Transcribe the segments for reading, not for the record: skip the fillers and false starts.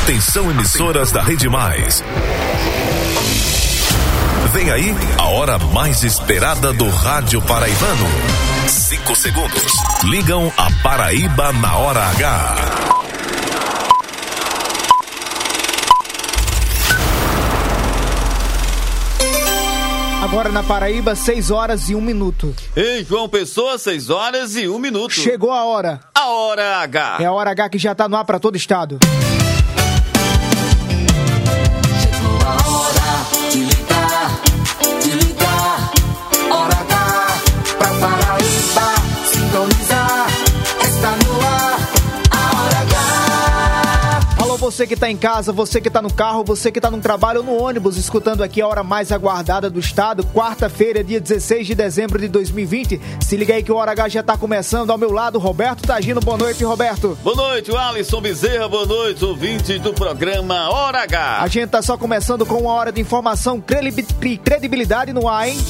Atenção, emissoras da Rede Mais. Vem aí a hora mais esperada do rádio paraibano. 5 segundos. Ligam a Paraíba na hora H. Agora na Paraíba, 6 horas e 1 minuto. Em João Pessoa, 6 horas e 1 minuto. Chegou a hora. A hora H. É a hora H que já tá no ar pra todo estado. Chegou a hora de ligar, hora H pra Paraíba sintonizar. Está no ar, a hora H. Alô, você que tá em casa, você que tá no carro, você que tá no trabalho ou no ônibus, escutando aqui a hora mais aguardada do estado, quarta-feira, dia 16 de dezembro de 2020. Se liga aí que o Hora H já tá começando. Ao meu lado, Roberto Tagino. Boa noite, Roberto. Boa noite, Alisson Bezerra. Boa noite, ouvintes do programa Hora H. A gente tá só começando com uma hora de informação, credibilidade no ar, hein?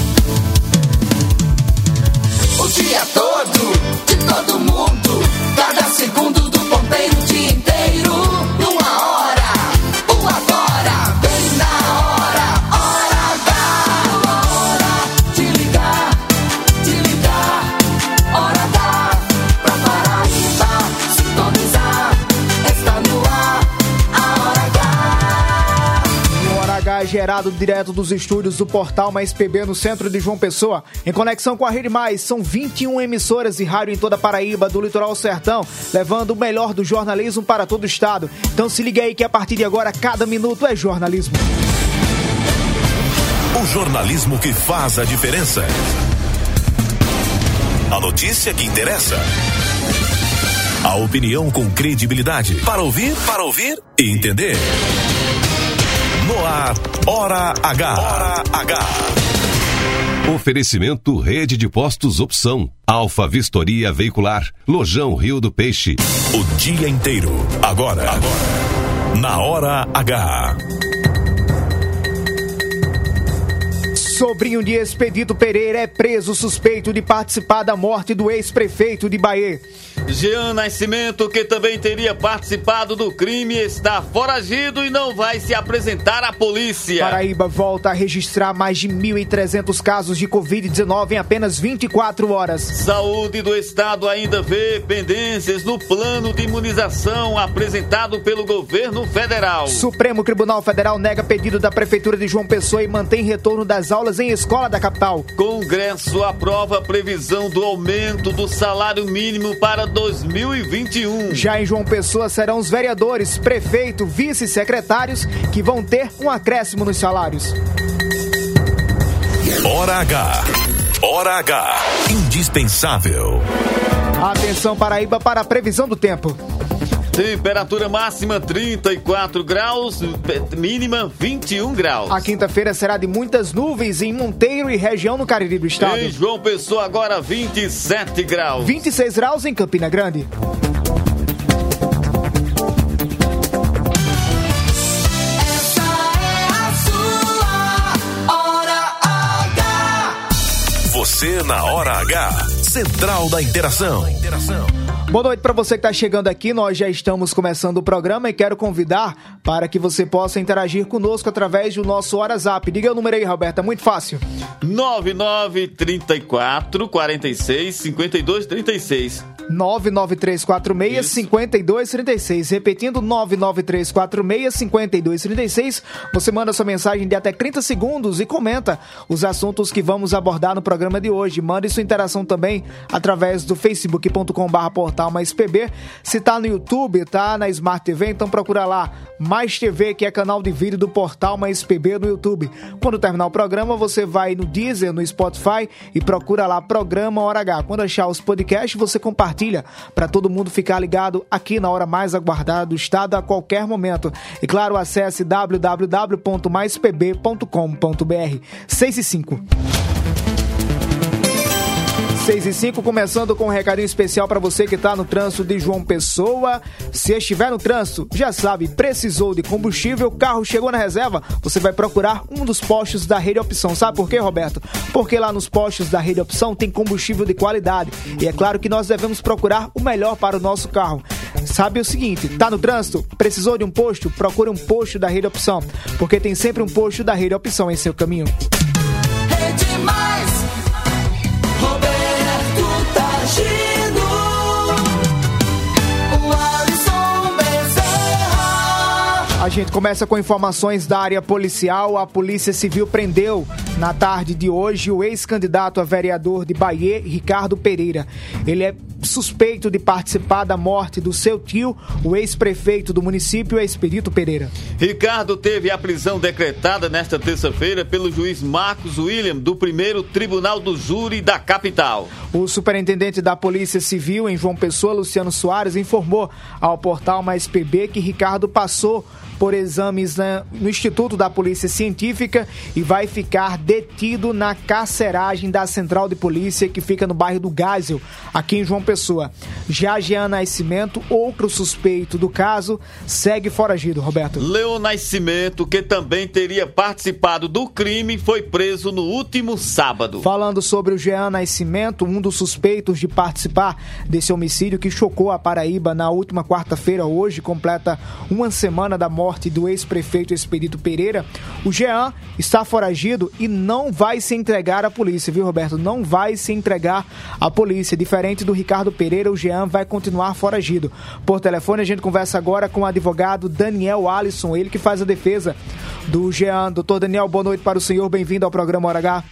O dia todo, de todo mundo, cada segundo do ponteiro, o dia inteiro, numa hora, o agora, bem na hora, hora H. Hora de ligar, hora H, pra Paraíba sintonizar, está no ar, a hora H. O Hora H é gerado direto dos estúdios do Portal Mais PB no centro de João Pessoa, em conexão com a Rede Mais. São 21 emissoras de rádio em toda a Paraíba, do litoral ao sertão, levando o melhor do jornalismo para todo o estado. Então se liga aí que a partir de agora, cada minuto é jornalismo. O jornalismo que faz a diferença. A notícia que interessa. A opinião com credibilidade. Para ouvir e entender. No ar, Hora H. Hora H. Oferecimento Rede de Postos Opção, Alfa Vistoria Veicular, Lojão Rio do Peixe. O dia inteiro. Agora. Na Hora H. Sobrinho de Expedito Pereira é preso suspeito de participar da morte do ex-prefeito de Bahia. Jean Nascimento, que também teria participado do crime, está foragido e não vai se apresentar à polícia. Paraíba volta a registrar mais de 1.300 casos de Covid-19 em apenas 24 horas. Saúde do Estado ainda vê pendências no plano de imunização apresentado pelo governo federal. Supremo Tribunal Federal nega pedido da Prefeitura de João Pessoa e mantém retorno das aulas em escola da capital. Congresso aprova a previsão do aumento do salário mínimo para 2021. Já em João Pessoa serão os vereadores, prefeito, vice-secretários que vão ter um acréscimo nos salários. Hora H. Hora H. Indispensável. Atenção, Paraíba, para a previsão do tempo. Temperatura máxima 34 graus, mínima 21 graus. A quinta-feira será de muitas nuvens em Monteiro e região no Cariri do estado. Em João Pessoa agora 27 graus. 26 graus em Campina Grande. Essa é a sua hora H. Você na Hora H. Central da Interação. Boa noite para você que está chegando aqui. Nós já estamos começando o programa e quero convidar para que você possa interagir conosco através do nosso WhatsApp. Diga o número aí, Roberto, é muito fácil. 9934 46 52 36. 99346-5236. Repetindo, 99346-5236. Você manda sua mensagem de até 30 segundos e comenta os assuntos que vamos abordar no programa de hoje. Mande sua interação também através do facebook.com/portal Mais PB. Se tá no YouTube, tá na Smart TV, então procura lá Mais TV, que é canal de vídeo do Portal Mais PB no YouTube. Quando terminar o programa, você vai no Deezer, no Spotify e procura lá Programa Hora H. Quando achar os podcasts, você compartilha para todo mundo ficar ligado aqui na hora mais aguardada do estado a qualquer momento. E claro, acesse www.maispb.com.br. 6:05. 6:05, começando com um recadinho especial para você que está no trânsito de João Pessoa. Se estiver no trânsito, já sabe, precisou de combustível, carro chegou na reserva, você vai procurar um dos postos da Rede Opção. Sabe por quê, Roberto? Porque lá nos postos da Rede Opção tem combustível de qualidade. E é claro que nós devemos procurar o melhor para o nosso carro. sabe o seguinte, tá no trânsito? Precisou de um posto? Procure um posto da Rede Opção, porque tem sempre um posto da Rede Opção em seu caminho. Rede Mais, Roberto Tagino, o Alisson Bezerra. A gente começa com informações da área policial. A Polícia Civil prendeu na tarde de hoje o ex-candidato a vereador de Bahia, Ricardo Pereira. Ele é suspeito de participar da morte do seu tio, o ex-prefeito do município, Expedito Pereira. Ricardo teve a prisão decretada nesta terça-feira pelo juiz Marcos William, do 1º Tribunal do Júri da capital. O superintendente da Polícia Civil em João Pessoa, Luciano Soares, informou ao portal Mais PB que Ricardo passou por exames no Instituto da Polícia Científica e vai ficar detido na carceragem da Central de Polícia, que fica no bairro do Gásio, aqui em João Pessoa. Já Jean Nascimento, outro suspeito do caso, segue foragido, Roberto. Leon Nascimento, que também teria participado do crime, foi preso no último sábado. Falando sobre o Jean Nascimento, um dos suspeitos de participar desse homicídio que chocou a Paraíba na última quarta-feira, hoje completa uma semana da morte do ex-prefeito Expedito Pereira, o Jean está foragido e não vai se entregar à polícia, viu, Roberto? Não vai se entregar à polícia. Diferente do Ricardo Pereira, o Jean vai continuar foragido. Por telefone, a gente conversa agora com o advogado Daniel Alisson, ele que faz a defesa do Jean. Doutor Daniel, boa noite para o senhor, bem-vindo ao programa Hora H.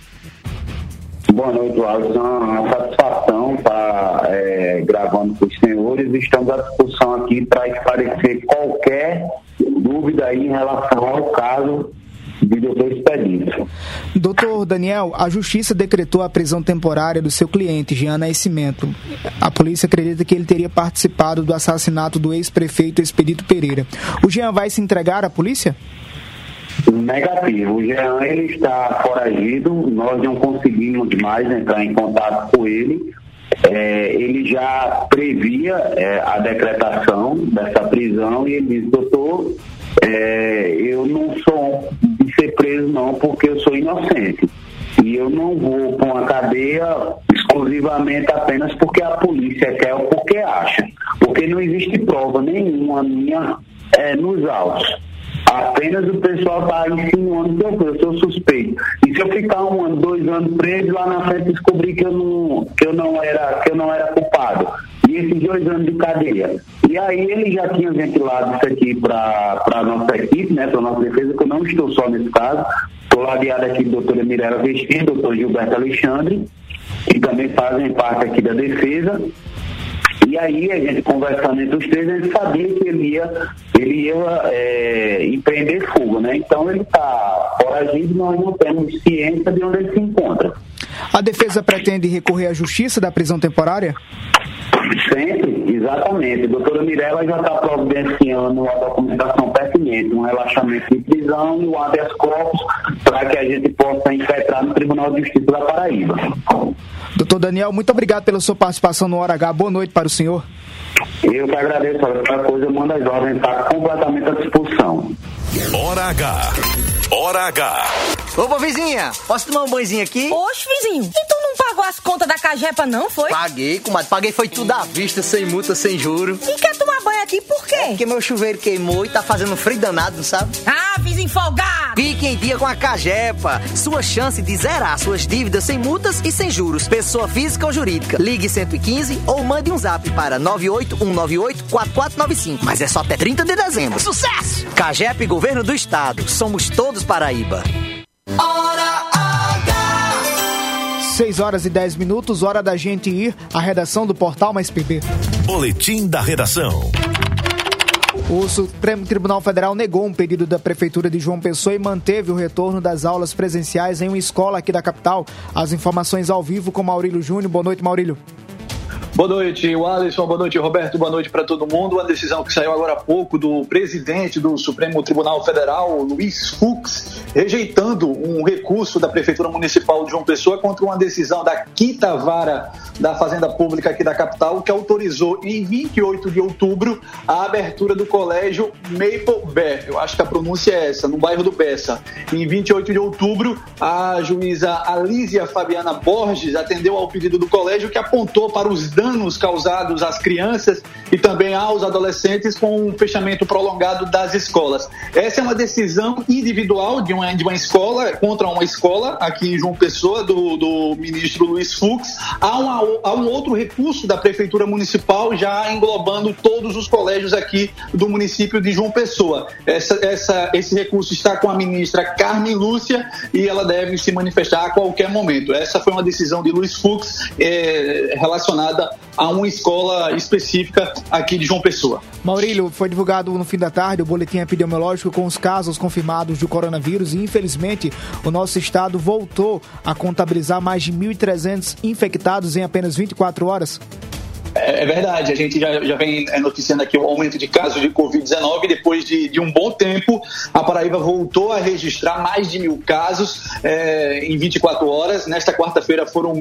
Boa noite, Alisson. Uma satisfação estar gravando com os senhores. Estamos à disposição aqui para esclarecer qualquer dúvida aí em relação ao caso do doutor Expedito. Doutor Daniel, a Justiça decretou a prisão temporária do seu cliente, Jean Nascimento. A polícia acredita que ele teria participado do assassinato do ex-prefeito Expedito Pereira. O Jean vai se entregar à polícia? Negativo. O Jean ele está foragido, nós não conseguimos mais entrar em contato com ele. Ele já previa a decretação dessa prisão e ele disse, doutor, eu não sou de ser preso não, porque eu sou inocente. E eu não vou para uma cadeia exclusivamente apenas porque a polícia quer ou porque acha. Porque não existe prova nenhuma minha nos autos. Apenas o pessoal está insinuando que eu sou suspeito. E se eu ficar 1 ano, 2 anos preso, lá na frente descobrir que eu não era culpado. E esses 2 anos de cadeia. E aí ele já tinha ventilado isso aqui para a nossa equipe, né, para a nossa defesa, que eu não estou só nesse caso. Estou ladeado aqui do doutora Mirella Vestido, doutor Gilberto Alexandre, que também fazem parte aqui da defesa. E aí, a gente conversando entre os três, a gente sabia que ele ia empreender fuga, né? Então ele está foragido e nós não temos ciência de onde ele se encontra. A defesa pretende recorrer à justiça da prisão temporária? Sempre, exatamente. A doutora Mirella já está providenciando a documentação pertinente, um relaxamento de prisão e o habeas corpus para que a gente possa impetrar no Tribunal de Justiça da Paraíba. Doutor Daniel, muito obrigado pela sua participação no Hora H. Boa noite para o senhor. Eu que agradeço. Qualquer coisa, eu mando as ordens, está completamente à disposição. Hora H. Hora H. Opa, vizinha, posso tomar um banhozinho aqui? Oxe, vizinho, e tu não pagou as contas da Cagepa não, foi? Paguei, comadre, paguei foi tudo à vista, sem multa, sem juro. E quer tomar banho aqui por quê? Porque meu chuveiro queimou e tá fazendo frio danado, sabe? Ah, vizinho folgado! Fique em dia com a Cagepa. Sua chance de zerar suas dívidas sem multas e sem juros. Pessoa física ou jurídica. Ligue 115 ou mande um zap para 981984495. Mas é só até 30 de dezembro. Sucesso! Cagepa e Governo do Estado. Somos todos Paraíba. Hora H. 6h10, hora da gente ir à redação do Portal Mais PB. Boletim da Redação. O Supremo Tribunal Federal negou um pedido da Prefeitura de João Pessoa e manteve o retorno das aulas presenciais em uma escola aqui da capital. As informações ao vivo com Maurílio Júnior. Boa noite, Maurílio. Boa noite, Alisson. Boa noite, Roberto. Boa noite para todo mundo. Uma decisão que saiu agora há pouco do presidente do Supremo Tribunal Federal, Luiz Fux, rejeitando um recurso da Prefeitura Municipal de João Pessoa contra uma decisão da 5ª Vara da Fazenda Pública aqui da capital, que autorizou em 28 de outubro a abertura do colégio Maple Bear. Eu acho que a pronúncia é essa, no bairro do Bessa. Em 28 de outubro, a juíza Alísia Fabiana Borges atendeu ao pedido do colégio, que apontou para os danos danos causados às crianças e também aos adolescentes com um fechamento prolongado das escolas. Essa é uma decisão individual de uma escola contra uma escola aqui em João Pessoa, do ministro Luiz Fux. Há um outro recurso da Prefeitura Municipal já englobando todos os colégios aqui do município de João Pessoa. Esse recurso está com a ministra Carmen Lúcia e ela deve se manifestar a qualquer momento. Essa foi uma decisão de Luiz Fux relacionada a uma escola específica aqui de João Pessoa. Maurílio, foi divulgado no fim da tarde o boletim epidemiológico com os casos confirmados do coronavírus e, infelizmente, o nosso estado voltou a contabilizar mais de 1.300 infectados em apenas 24 horas. É verdade, a gente já vem noticiando aqui o aumento de casos de Covid-19. Depois de um bom tempo, a Paraíba voltou a registrar mais de 1.000 casos em 24 horas. Nesta quarta-feira foram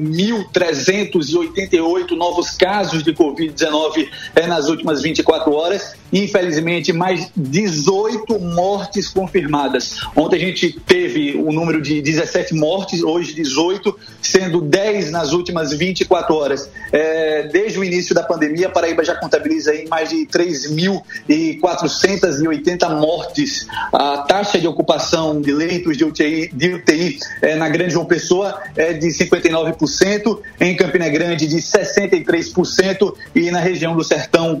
1.388 novos casos de Covid-19 nas últimas 24 horas. Infelizmente, mais 18 mortes confirmadas. Ontem a gente teve o número de 17 mortes, hoje 18, sendo 10 nas últimas 24 horas. Desde o início da pandemia, a Paraíba já contabiliza aí mais de 3.480 mortes. A taxa de ocupação de leitos de UTI na Grande João Pessoa é de 59%, em Campina Grande de 63% e na região do Sertão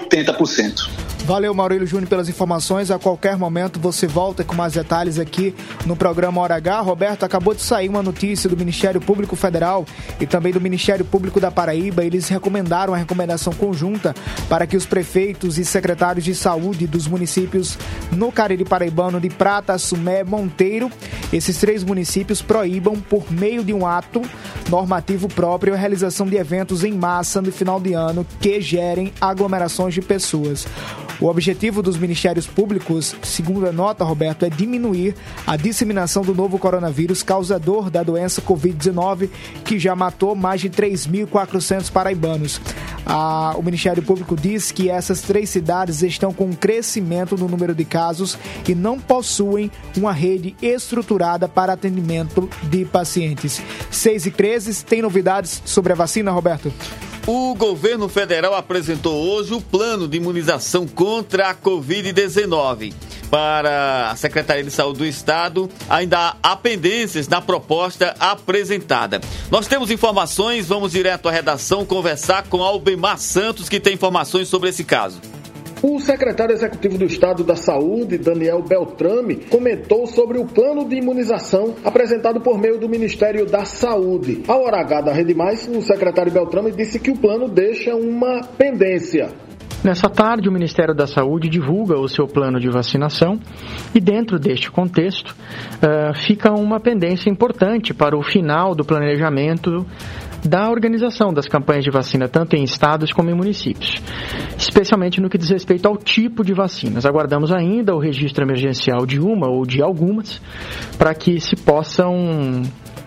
80%. Valeu, Maurílio Júnior, pelas informações. A qualquer momento você volta com mais detalhes aqui no programa Hora H. Roberto, acabou de sair uma notícia do Ministério Público Federal e também do Ministério Público da Paraíba. Eles recomendaram a recomendação conjunta para que os prefeitos e secretários de saúde dos municípios no Cariri Paraibano de Prata, Sumé, Monteiro, esses 3 municípios proíbam, por meio de um ato normativo próprio, a realização de eventos em massa no final de ano que gerem aglomerações de pessoas. O objetivo dos ministérios públicos, segundo a nota, Roberto, é diminuir a disseminação do novo coronavírus causador da doença Covid-19, que já matou mais de 3.400 paraibanos. O Ministério Público diz que essas 3 cidades estão com um crescimento no número de casos e não possuem uma rede estruturada para atendimento de pacientes. 6h13, tem novidades sobre a vacina, Roberto? O governo federal apresentou hoje o plano de imunização contra a Covid-19. Para a Secretaria de Saúde do Estado, ainda há pendências na proposta apresentada. Nós temos informações, vamos direto à redação conversar com Albemar Santos, que tem informações sobre esse caso. O secretário executivo do Estado da Saúde, Daniel Beltrame, comentou sobre o plano de imunização apresentado por meio do Ministério da Saúde. Ao Hora H da Rede Mais, o secretário Beltrame disse que o plano deixa uma pendência. Nessa tarde, o Ministério da Saúde divulga o seu plano de vacinação e, dentro deste contexto, fica uma pendência importante para o final do planejamento da organização das campanhas de vacina, tanto em estados como em municípios, especialmente no que diz respeito ao tipo de vacinas. Aguardamos ainda o registro emergencial de uma ou de algumas, para que se possam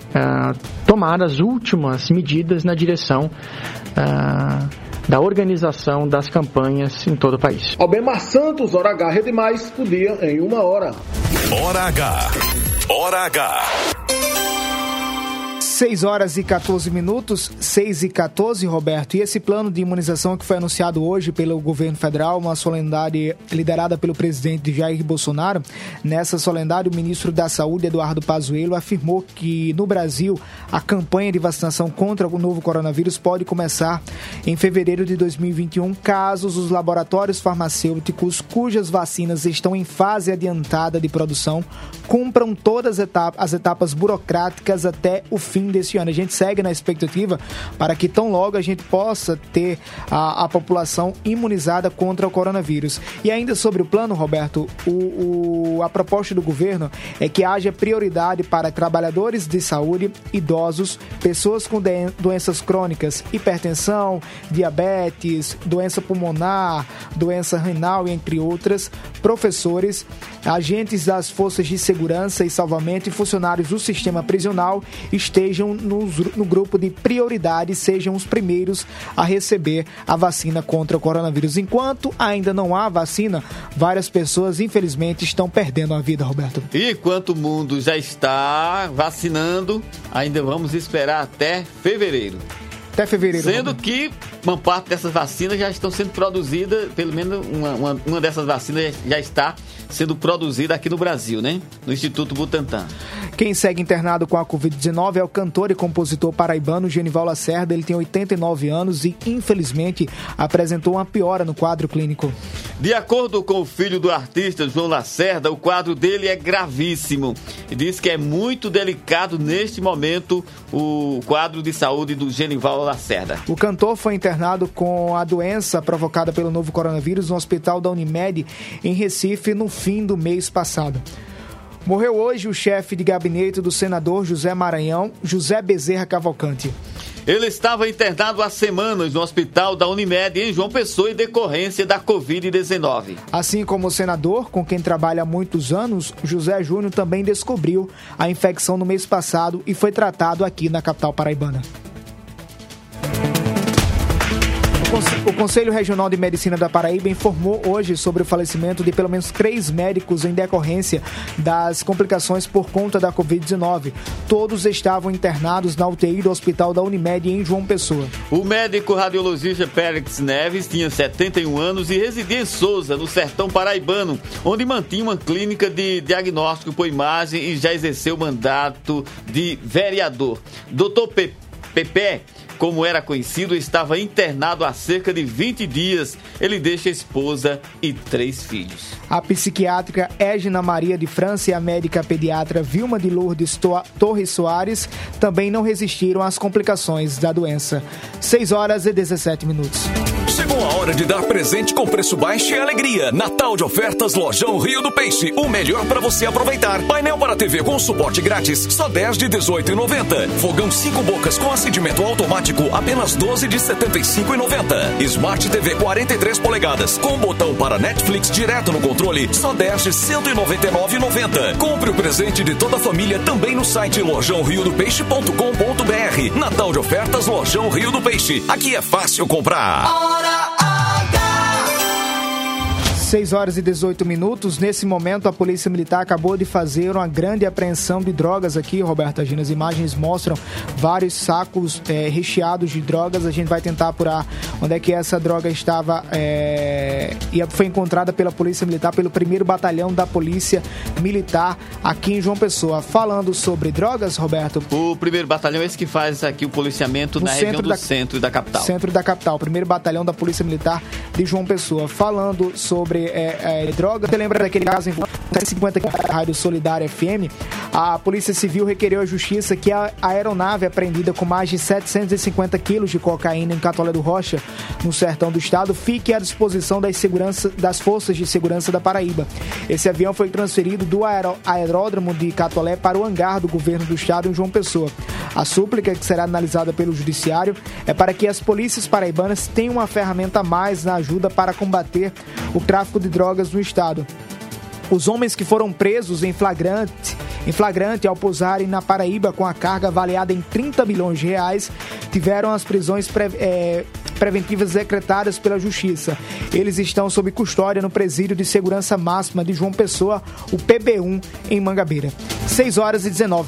tomar as últimas medidas na direção da organização das campanhas em todo o país. Albemar Santos, Hora H, Rede Mais, o dia em 1 hora. Hora H. Hora H. 6h14, 6h14, Roberto. E esse plano de imunização que foi anunciado hoje pelo governo federal, uma solenidade liderada pelo presidente Jair Bolsonaro. Nessa solenidade, o ministro da Saúde, Eduardo Pazuello, afirmou que no Brasil a campanha de vacinação contra o novo coronavírus pode começar em fevereiro de 2021, caso os laboratórios farmacêuticos cujas vacinas estão em fase adiantada de produção cumpram todas as etapas burocráticas até o fim desse ano. A gente segue na expectativa para que tão logo a gente possa ter a população imunizada contra o coronavírus. E ainda sobre o plano, Roberto, a proposta do governo é que haja prioridade para trabalhadores de saúde, idosos, pessoas com doenças crônicas, hipertensão, diabetes, doença pulmonar, doença renal, entre outras, professores, agentes das forças de segurança e salvamento e funcionários do sistema prisional estejam no grupo de prioridade, sejam os primeiros a receber a vacina contra o coronavírus. Enquanto ainda não há vacina, várias pessoas, infelizmente, estão perdendo a vida, Roberto. E enquanto o mundo já está vacinando, ainda vamos esperar até fevereiro. Até fevereiro. Sendo que uma parte dessas vacinas já estão sendo produzidas, pelo menos uma dessas vacinas já está sendo produzida aqui no Brasil, né? No Instituto Butantan. Quem segue internado com a Covid-19 é o cantor e compositor paraibano Genival Lacerda. Ele tem 89 anos e, infelizmente, apresentou uma piora no quadro clínico. De acordo com o filho do artista, João Lacerda, o quadro dele é gravíssimo. E diz que é muito delicado neste momento o quadro de saúde do Genival Lacerda. O cantor foi internado com a doença provocada pelo novo coronavírus no hospital da Unimed, em Recife, no fim do mês passado. Morreu hoje o chefe de gabinete do senador José Maranhão, José Bezerra Cavalcante. Ele estava internado há semanas no hospital da Unimed em João Pessoa em decorrência da Covid-19. Assim como o senador, com quem trabalha há muitos anos, José Júnior também descobriu a infecção no mês passado e foi tratado aqui na capital paraibana. O Conselho Regional de Medicina da Paraíba informou hoje sobre o falecimento de pelo menos 3 médicos em decorrência das complicações por conta da Covid-19. Todos estavam internados na UTI do Hospital da Unimed em João Pessoa. O médico radiologista Pérez Neves tinha 71 anos e residia em Souza, no sertão paraibano, onde mantinha uma clínica de diagnóstico por imagem e já exerceu o mandato de vereador. Dr. Pepe, como era conhecido, estava internado há cerca de 20 dias. Ele deixa a esposa e 3 filhos. A psiquiátrica Égina Maria de França e a médica pediatra Vilma de Lourdes Torres Soares também não resistiram às complicações da doença. 6h17. Chegou a hora de dar presente com preço baixo e alegria. Natal de ofertas Lojão Rio do Peixe. O melhor para você aproveitar. Painel para TV com suporte grátis, só 10 de R$18,90. Fogão 5 bocas com acendimento automático, apenas 12 de R$75,90. Smart TV 43 polegadas com botão para Netflix direto no controle, só 10 de R$199,90. Compre o presente de toda a família também no site lojãoriodopeixe.com.br. Natal de ofertas Lojão Rio do Peixe. Aqui é fácil comprar. 6h18. Nesse momento, a Polícia Militar acabou de fazer uma grande apreensão de drogas aqui, Roberto Agino. As imagens mostram vários sacos recheados de drogas. A gente vai tentar apurar onde é que essa droga estava e foi encontrada pela Polícia Militar, pelo 1º Batalhão da Polícia Militar aqui em João Pessoa. Falando sobre drogas, Roberto... O 1º Batalhão é esse que faz aqui o policiamento na região do centro da capital. Centro da capital, 1º Batalhão da Polícia Militar de João Pessoa. Falando sobre droga. Você lembra daquele caso em 50 Rádio Solidária FM? A Polícia Civil requereu à Justiça que a aeronave apreendida com mais de 750 quilos de cocaína em Catolé do Rocha, no sertão do estado, fique à disposição das Forças de Segurança da Paraíba. Esse avião foi transferido do aeródromo de Catolé para o hangar do governo do estado em João Pessoa. A súplica, que será analisada pelo Judiciário, é para que as polícias paraibanas tenham uma ferramenta a mais na ajuda para combater o tráfico de drogas no estado. Os homens que foram presos em flagrante ao pousarem na Paraíba com a carga avaliada em 30 milhões de reais, tiveram as prisões preventivas decretadas pela Justiça. Eles estão sob custódia no Presídio de Segurança Máxima de João Pessoa, o PB1, em Mangabeira. 6h19.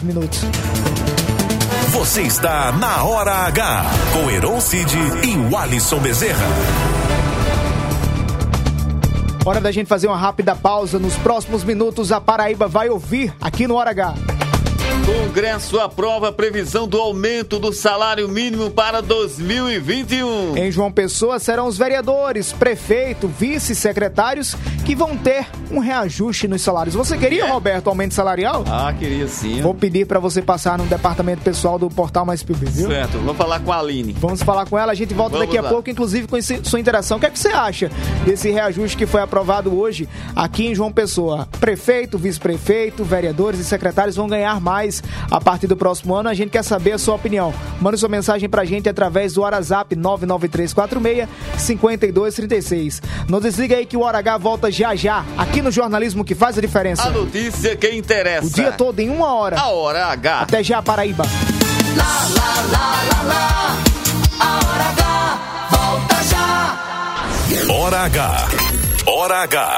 Você está na Hora H, com Heron Cid e Walisson Bezerra. Hora da gente fazer uma rápida pausa. Nos próximos minutos, a Paraíba vai ouvir aqui no Hora H. Congresso aprova a previsão do aumento do salário mínimo para 2021. Em João Pessoa serão os vereadores, prefeito, vice-secretários que vão ter um reajuste nos salários. Você queria, Roberto, aumento salarial? Ah, queria sim. Vou pedir para você passar no departamento pessoal do Portal Mais PB, viu? Certo, vou falar com a Aline. Vamos falar com ela, a gente volta daqui a pouco, inclusive com sua interação. O que é que você acha desse reajuste que foi aprovado hoje aqui em João Pessoa? Prefeito, vice-prefeito, vereadores e secretários vão ganhar mais a partir do próximo ano. A gente quer saber a sua opinião. Manda sua mensagem pra gente através do WhatsApp 99346-5236. Não desliga aí que o Hora H volta já já, aqui no jornalismo que faz a diferença. A notícia que interessa. O dia todo em 1 hora. A Hora H. Até já, Paraíba. A Hora H volta já. Hora H. Hora H.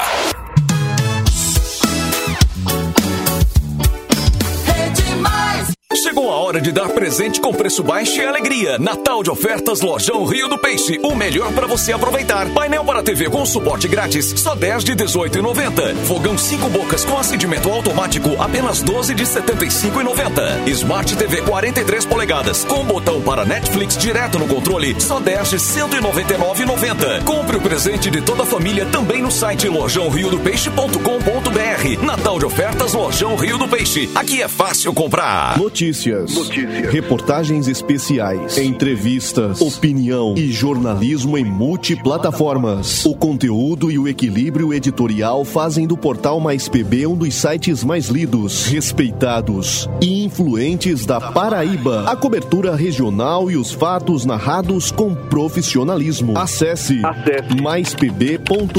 Rede Mais. Chegou a hora de dar presente com preço baixo e alegria. Natal de ofertas Lojão Rio do Peixe. O melhor para você aproveitar. Painel para TV com suporte grátis, só 10 de R$18,90. Fogão 5 bocas com acendimento automático, apenas 12 de R$75,90. Smart TV 43 polegadas com botão para Netflix direto no controle, só 10 de R$199,90. Compre o presente de toda a família também no site lojãoriodopeixe.com.br. Natal de ofertas Lojão Rio do Peixe. Aqui é fácil comprar. Notícias, reportagens especiais, entrevistas, opinião e jornalismo em multiplataformas. O conteúdo e o equilíbrio editorial fazem do Portal Mais PB um dos sites mais lidos, respeitados e influentes da Paraíba. A cobertura regional e os fatos narrados com profissionalismo. Acesse maispb.com.br.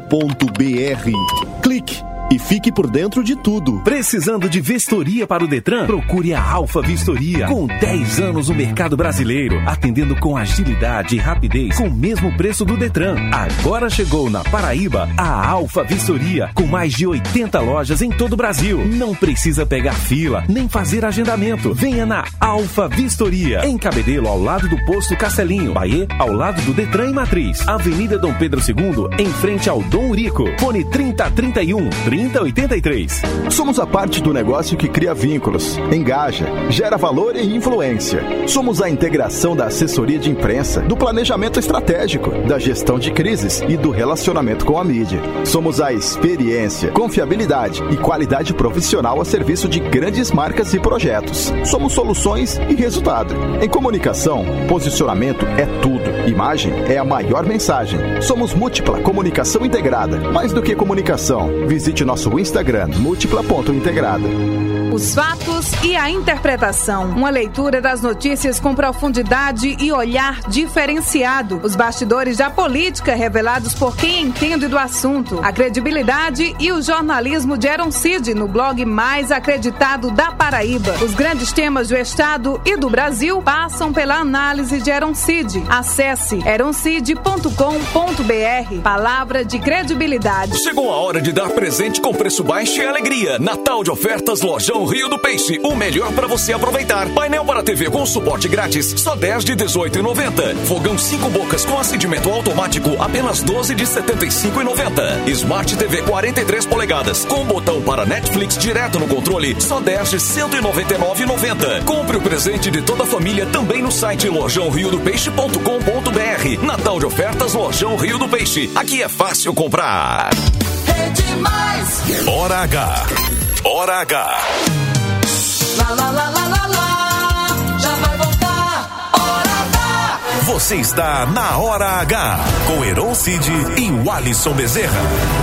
Clique e fique por dentro de tudo. Precisando de vistoria para o Detran? Procure a Alfa Vistoria. Com 10 anos no mercado brasileiro, atendendo com agilidade e rapidez, com o mesmo preço do Detran. Agora chegou na Paraíba a Alfa Vistoria, com mais de 80 lojas em todo o Brasil. Não precisa pegar fila, nem fazer agendamento. Venha na Alfa Vistoria, em Cabedelo, ao lado do posto Castelinho. Bahia, ao lado do Detran e Matriz. Avenida Dom Pedro II, em frente ao Dom Urico. Fone 3031 3083. Somos a parte do negócio que cria vínculos, engaja, gera valor e influência. Somos a integração da assessoria de imprensa, do planejamento estratégico, da gestão de crises e do relacionamento com a mídia. Somos a experiência, confiabilidade e qualidade profissional a serviço de grandes marcas e projetos. Somos soluções e resultado. Em comunicação, posicionamento é tudo. Imagem é a maior mensagem. Somos Múltipla Comunicação Integrada. Mais do que comunicação, visite nosso Instagram, múltipla.integrada. Os fatos e a interpretação. Uma leitura das notícias com profundidade e olhar diferenciado. Os bastidores da política revelados por quem entende do assunto. A credibilidade e o jornalismo de Aaron Cid no blog mais acreditado da Paraíba. Os grandes temas do Estado e do Brasil passam pela análise de Aaron Cid. Acesse aroncid.com.br. Palavra de credibilidade. Chegou a hora de dar presente com preço baixo e alegria. Natal de ofertas Lojão Rio do Peixe, o melhor para você aproveitar. Painel para TV com suporte grátis, só 10 de R$18,90. Fogão 5 bocas com acendimento automático, apenas 12 de R$75,90. Smart TV 43 polegadas, com botão para Netflix direto no controle, só 10 de R$199,90. Compre o presente de toda a família também no site lojãoriodopeixe.com.br. Natal de ofertas Lojão Rio do Peixe. Aqui é fácil comprar. É demais. Hora H. Hora H. Lá, lá, lá, lá, lá, lá. Já vai voltar. Hora H. Você está na Hora H com Heron Cid e o Alisson Bezerra.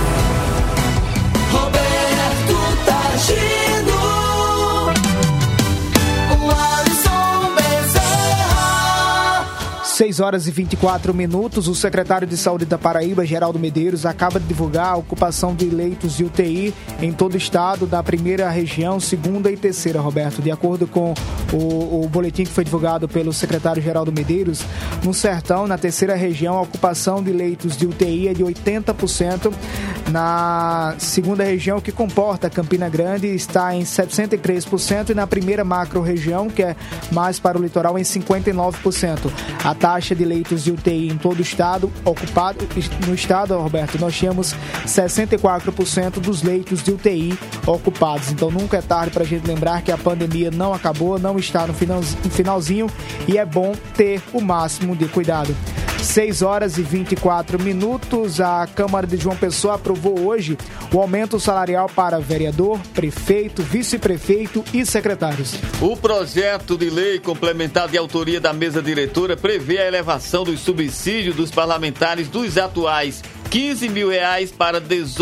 Roberto Tagino. O Alisson Bezerra. 6 horas e 24 minutos. O secretário de Saúde da Paraíba, Geraldo Medeiros, acaba de divulgar a ocupação de leitos de UTI em todo o estado, da primeira região, segunda e terceira, Roberto. De acordo com o boletim que foi divulgado pelo secretário Geraldo Medeiros, no Sertão, na terceira região, a ocupação de leitos de UTI é de 80%. Na segunda região, que comporta Campina Grande, está em 73%, e na primeira macro-região, que é mais para o litoral, em 59%. A taxa de leitos de UTI em todo o estado, ocupado no estado, Roberto, nós tínhamos 64% dos leitos de UTI ocupados. Então nunca é tarde para a gente lembrar que a pandemia não acabou, não está no finalzinho, e é bom ter o máximo de cuidado. 6 horas e 24 minutos. A Câmara de João Pessoa aprovou hoje o aumento salarial para vereador, prefeito, vice-prefeito e secretários. O projeto de lei complementar de autoria da mesa diretora prevê a elevação dos subsídios dos parlamentares dos atuais R$15 mil para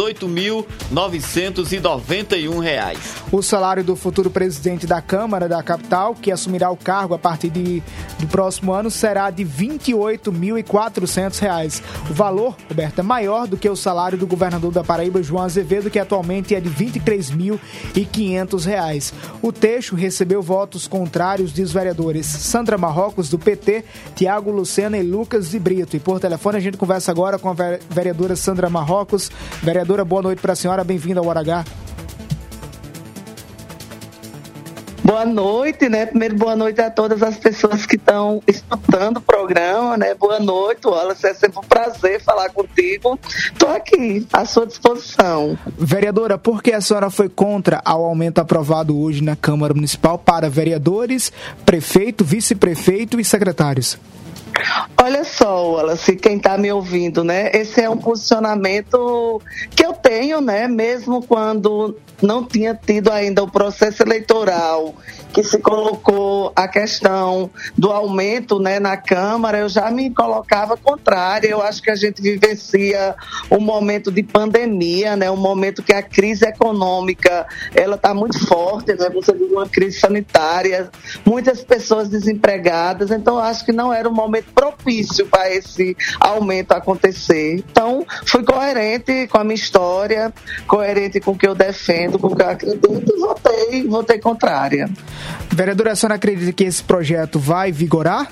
R$18.991. O salário do futuro presidente da Câmara da capital, que assumirá o cargo a partir do próximo ano, será de R$28.400. O valor, Roberto, é maior do que o salário do governador da Paraíba, João Azevedo, que atualmente é de R$23.500. O texto recebeu votos contrários dos vereadores Sandra Marrocos, do PT, Tiago Lucena e Lucas de Brito. E por telefone a gente conversa agora com a vereadora Sandra Marrocos. Vereadora, boa noite para a senhora, bem-vinda ao Hora H. Boa noite, né? Primeiro, boa noite a todas as pessoas que estão escutando o programa, né? Boa noite, Wallace. É sempre um prazer falar contigo. Estou aqui, à sua disposição. Vereadora, por que a senhora foi contra ao aumento aprovado hoje na Câmara Municipal para vereadores, prefeito, vice-prefeito e secretários? Olha só, Wallace, quem está me ouvindo, né? Esse é um posicionamento que eu tenho, né? Mesmo quando não tinha tido ainda o processo eleitoral, que se colocou a questão do aumento, né, na Câmara, eu já me colocava contrária. Eu acho que a gente vivencia um momento de pandemia, né, um momento que a crise econômica ela está muito forte, né, você viu uma crise sanitária, muitas pessoas desempregadas, então eu acho que não era um momento propício para esse aumento acontecer. Então, fui coerente com a minha história, coerente com o que eu defendo, com o que eu acredito e votei contrária. Vereadora, a senhora acredita que esse projeto vai vigorar?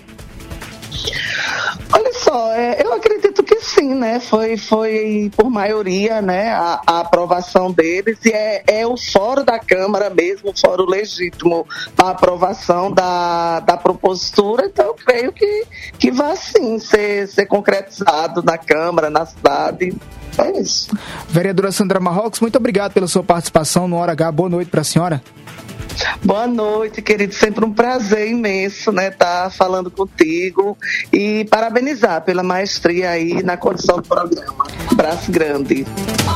Olha só, eu acredito que sim, né? Foi por maioria, né, a aprovação deles e é o fórum da Câmara mesmo, o fórum legítimo para a aprovação da propositura, então eu creio que vai sim ser concretizado na Câmara, na cidade. É isso. Vereadora Sandra Marrocos, muito obrigado pela sua participação no Hora H. Boa noite para a senhora. Boa noite, querido. Sempre um prazer imenso, né, estar falando contigo e parabenizar pela maestria aí na condução do programa. Abraço grande.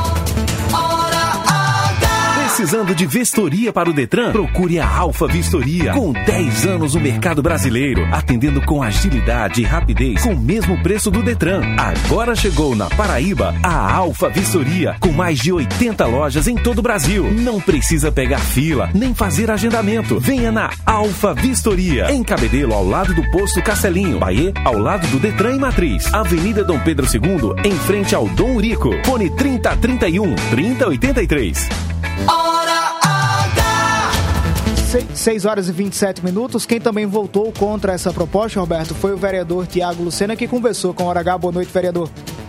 Precisando de vistoria para o Detran? Procure a Alfa Vistoria. Com 10 anos no mercado brasileiro, atendendo com agilidade e rapidez, com o mesmo preço do Detran. Agora chegou na Paraíba a Alfa Vistoria, com mais de 80 lojas em todo o Brasil. Não precisa pegar fila, nem fazer agendamento. Venha na Alfa Vistoria, em Cabedelo, ao lado do posto Castelinho. Bahia, ao lado do Detran e Matriz. Avenida Dom Pedro II, em frente ao Dom Urico. Fone 3031 3083. 6 horas e 27 minutos. Quem também votou contra essa proposta, Roberto, foi o vereador Tiago Lucena, que conversou com o Hora H. Boa noite, vereador.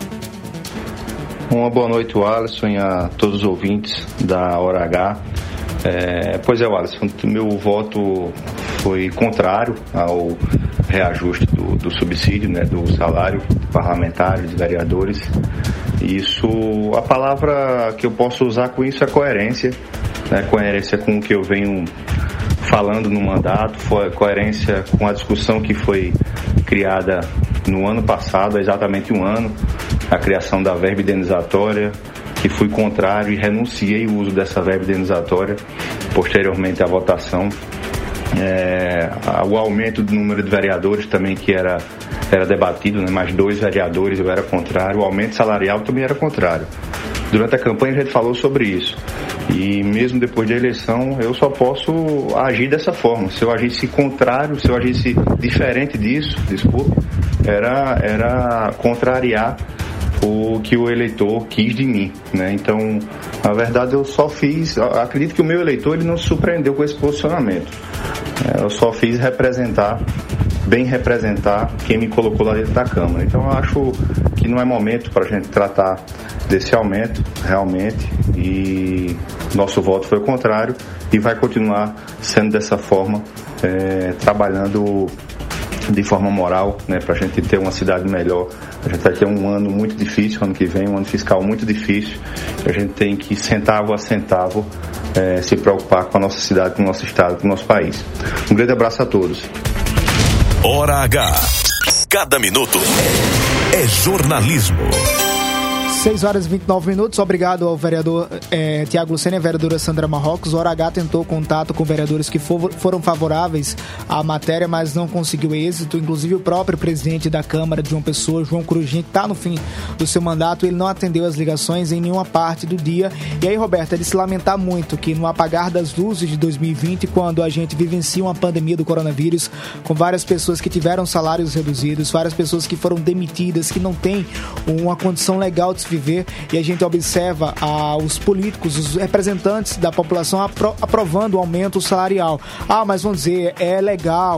Uma boa noite, Alisson, e a todos os ouvintes da Hora H. Pois é, Alisson, meu voto foi contrário ao reajuste do subsídio, né, do salário parlamentar dos vereadores. Isso, a palavra que eu posso usar com isso é coerência, né, coerência com o que eu venho falando no mandato, coerência com a discussão que foi criada no ano passado, há exatamente um ano, a criação da verba indenizatória, que fui contrário e renunciei o uso dessa verba indenizatória posteriormente à votação. O aumento do número de vereadores também, que era debatido, né? Mais 2 vereadores, eu era contrário. O aumento salarial também era contrário. Durante a campanha a gente falou sobre isso. E mesmo depois da eleição eu só posso agir dessa forma. Se eu agisse contrário, se eu agisse diferente disso, era contrariar o que o eleitor quis de mim, né? Então, na verdade, eu só fiz... Acredito que o meu eleitor ele não se surpreendeu com esse posicionamento. Eu só fiz bem representar quem me colocou lá dentro da Câmara. Então, eu acho que não é momento para a gente tratar desse aumento, realmente, e nosso voto foi o contrário e vai continuar sendo dessa forma, trabalhando de forma moral, né, para a gente ter uma cidade melhor. A gente vai ter um ano muito difícil, ano que vem, um ano fiscal muito difícil. A gente tem que, centavo a centavo, se preocupar com a nossa cidade, com o nosso estado, com o nosso país. Um grande abraço a todos. Hora H. Cada minuto é jornalismo. 6 horas e 29 minutos. Obrigado ao vereador Tiago Lucena e à vereadora Sandra Marrocos. O Hora H tentou contato com vereadores que foram favoráveis à matéria, mas não conseguiu êxito. Inclusive o próprio presidente da Câmara de João Pessoa, João Cruzin, que está no fim do seu mandato, ele não atendeu as ligações em nenhuma parte do dia. E aí, Roberto, ele se lamenta muito que no apagar das luzes de 2020, quando a gente vivencia uma pandemia do coronavírus, com várias pessoas que tiveram salários reduzidos, várias pessoas que foram demitidas, que não têm uma condição legal de se viver, e a gente observa os políticos, os representantes da população aprovando o aumento salarial. Mas vamos dizer, é legal,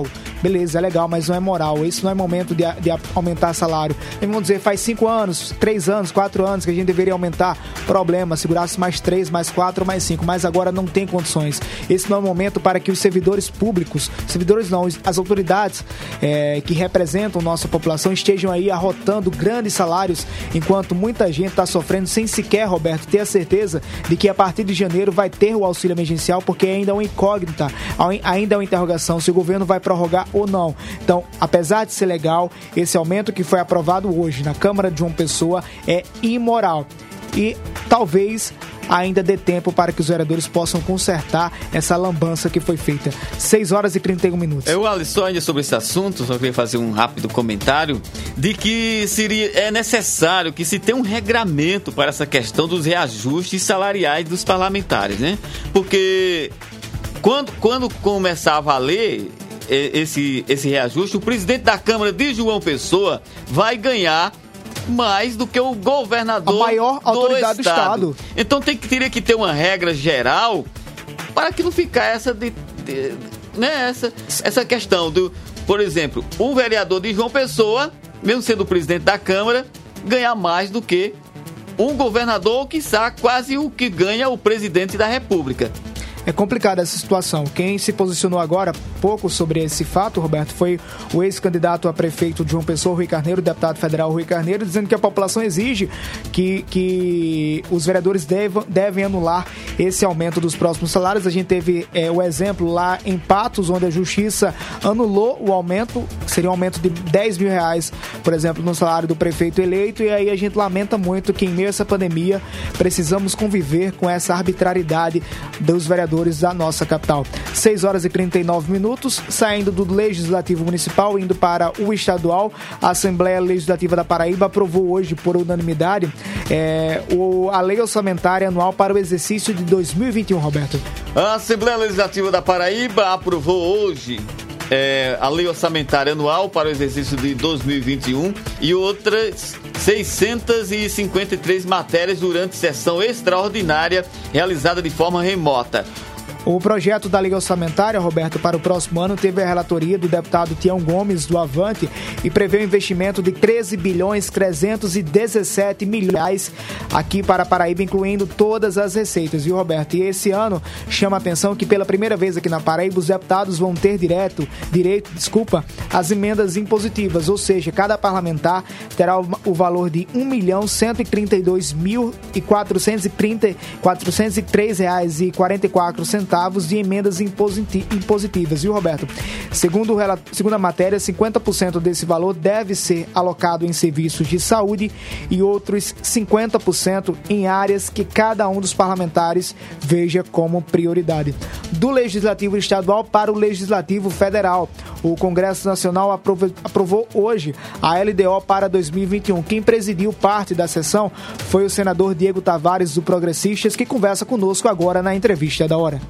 beleza, é legal, mas não é moral. Isso não é momento de aumentar salário. E vamos dizer, faz 5 anos, 3 anos, 4 anos que a gente deveria aumentar. Problema, segurasse mais 3, mais 4, mais 5, mas agora não tem condições. Esse não é o momento para que os servidores públicos, servidores não, as autoridades que representam nossa população estejam aí arrotando grandes salários, enquanto muita gente está sofrendo sem sequer, Roberto, ter a certeza de que a partir de janeiro vai ter o auxílio emergencial, porque ainda é uma incógnita, ainda é uma interrogação se o governo vai prorrogar ou não. Então, apesar de ser legal, esse aumento que foi aprovado hoje na Câmara de João Pessoa é imoral. E talvez ainda dê tempo para que os vereadores possam consertar essa lambança que foi feita. 6 horas e 31 minutos. Eu, Alisson, ainda sobre esse assunto, só queria fazer um rápido comentário de que é necessário que se tenha um regramento para essa questão dos reajustes salariais dos parlamentares, né? Porque quando começar a valer esse reajuste, o presidente da Câmara de João Pessoa vai ganhar mais do que o governador, a maior autoridade do Estado. Então teria que ter uma regra geral para que não ficar essa questão do, por exemplo, um vereador de João Pessoa, mesmo sendo o presidente da Câmara, ganhar mais do que um governador, ou quiçá quase o que ganha o presidente da República. É complicada essa situação. Quem se posicionou agora pouco sobre esse fato, Roberto, foi o ex-candidato a prefeito de João Pessoa, Rui Carneiro, deputado federal Rui Carneiro, dizendo que a população exige que os vereadores devem anular esse aumento dos próximos salários. A gente teve o exemplo lá em Patos, onde a Justiça anulou o aumento, que seria um aumento de R$10 mil, por exemplo, no salário do prefeito eleito, e aí a gente lamenta muito que em meio a essa pandemia precisamos conviver com essa arbitrariedade dos vereadores da nossa capital. 6 horas e 39 minutos, saindo do Legislativo Municipal, indo para o Estadual. A Assembleia Legislativa da Paraíba aprovou hoje, por unanimidade, a Lei Orçamentária Anual para o exercício de 2021, Roberto. A Assembleia Legislativa da Paraíba aprovou hoje a Lei Orçamentária Anual para o exercício de 2021 e outras 653 matérias durante sessão extraordinária realizada de forma remota. O projeto da Lei Orçamentária, Roberto, para o próximo ano teve a relatoria do deputado Tião Gomes, do Avante, e prevê um investimento de 13 bilhões 317 milhões aqui para a Paraíba, incluindo todas as receitas, viu, Roberto? E esse ano chama a atenção que pela primeira vez aqui na Paraíba os deputados vão ter direito às emendas impositivas, ou seja, cada parlamentar terá o valor de R$1.132.403,44 de emendas impositivas, viu, Roberto? Segundo a matéria, 50% desse valor deve ser alocado em serviços de saúde e outros 50% em áreas que cada um dos parlamentares veja como prioridade. Do Legislativo Estadual para o Legislativo Federal, o Congresso Nacional aprovou hoje a LDO para 2021. Quem presidiu parte da sessão foi o senador Diego Tavares, do Progressistas, que conversa conosco agora na Entrevista da Hora.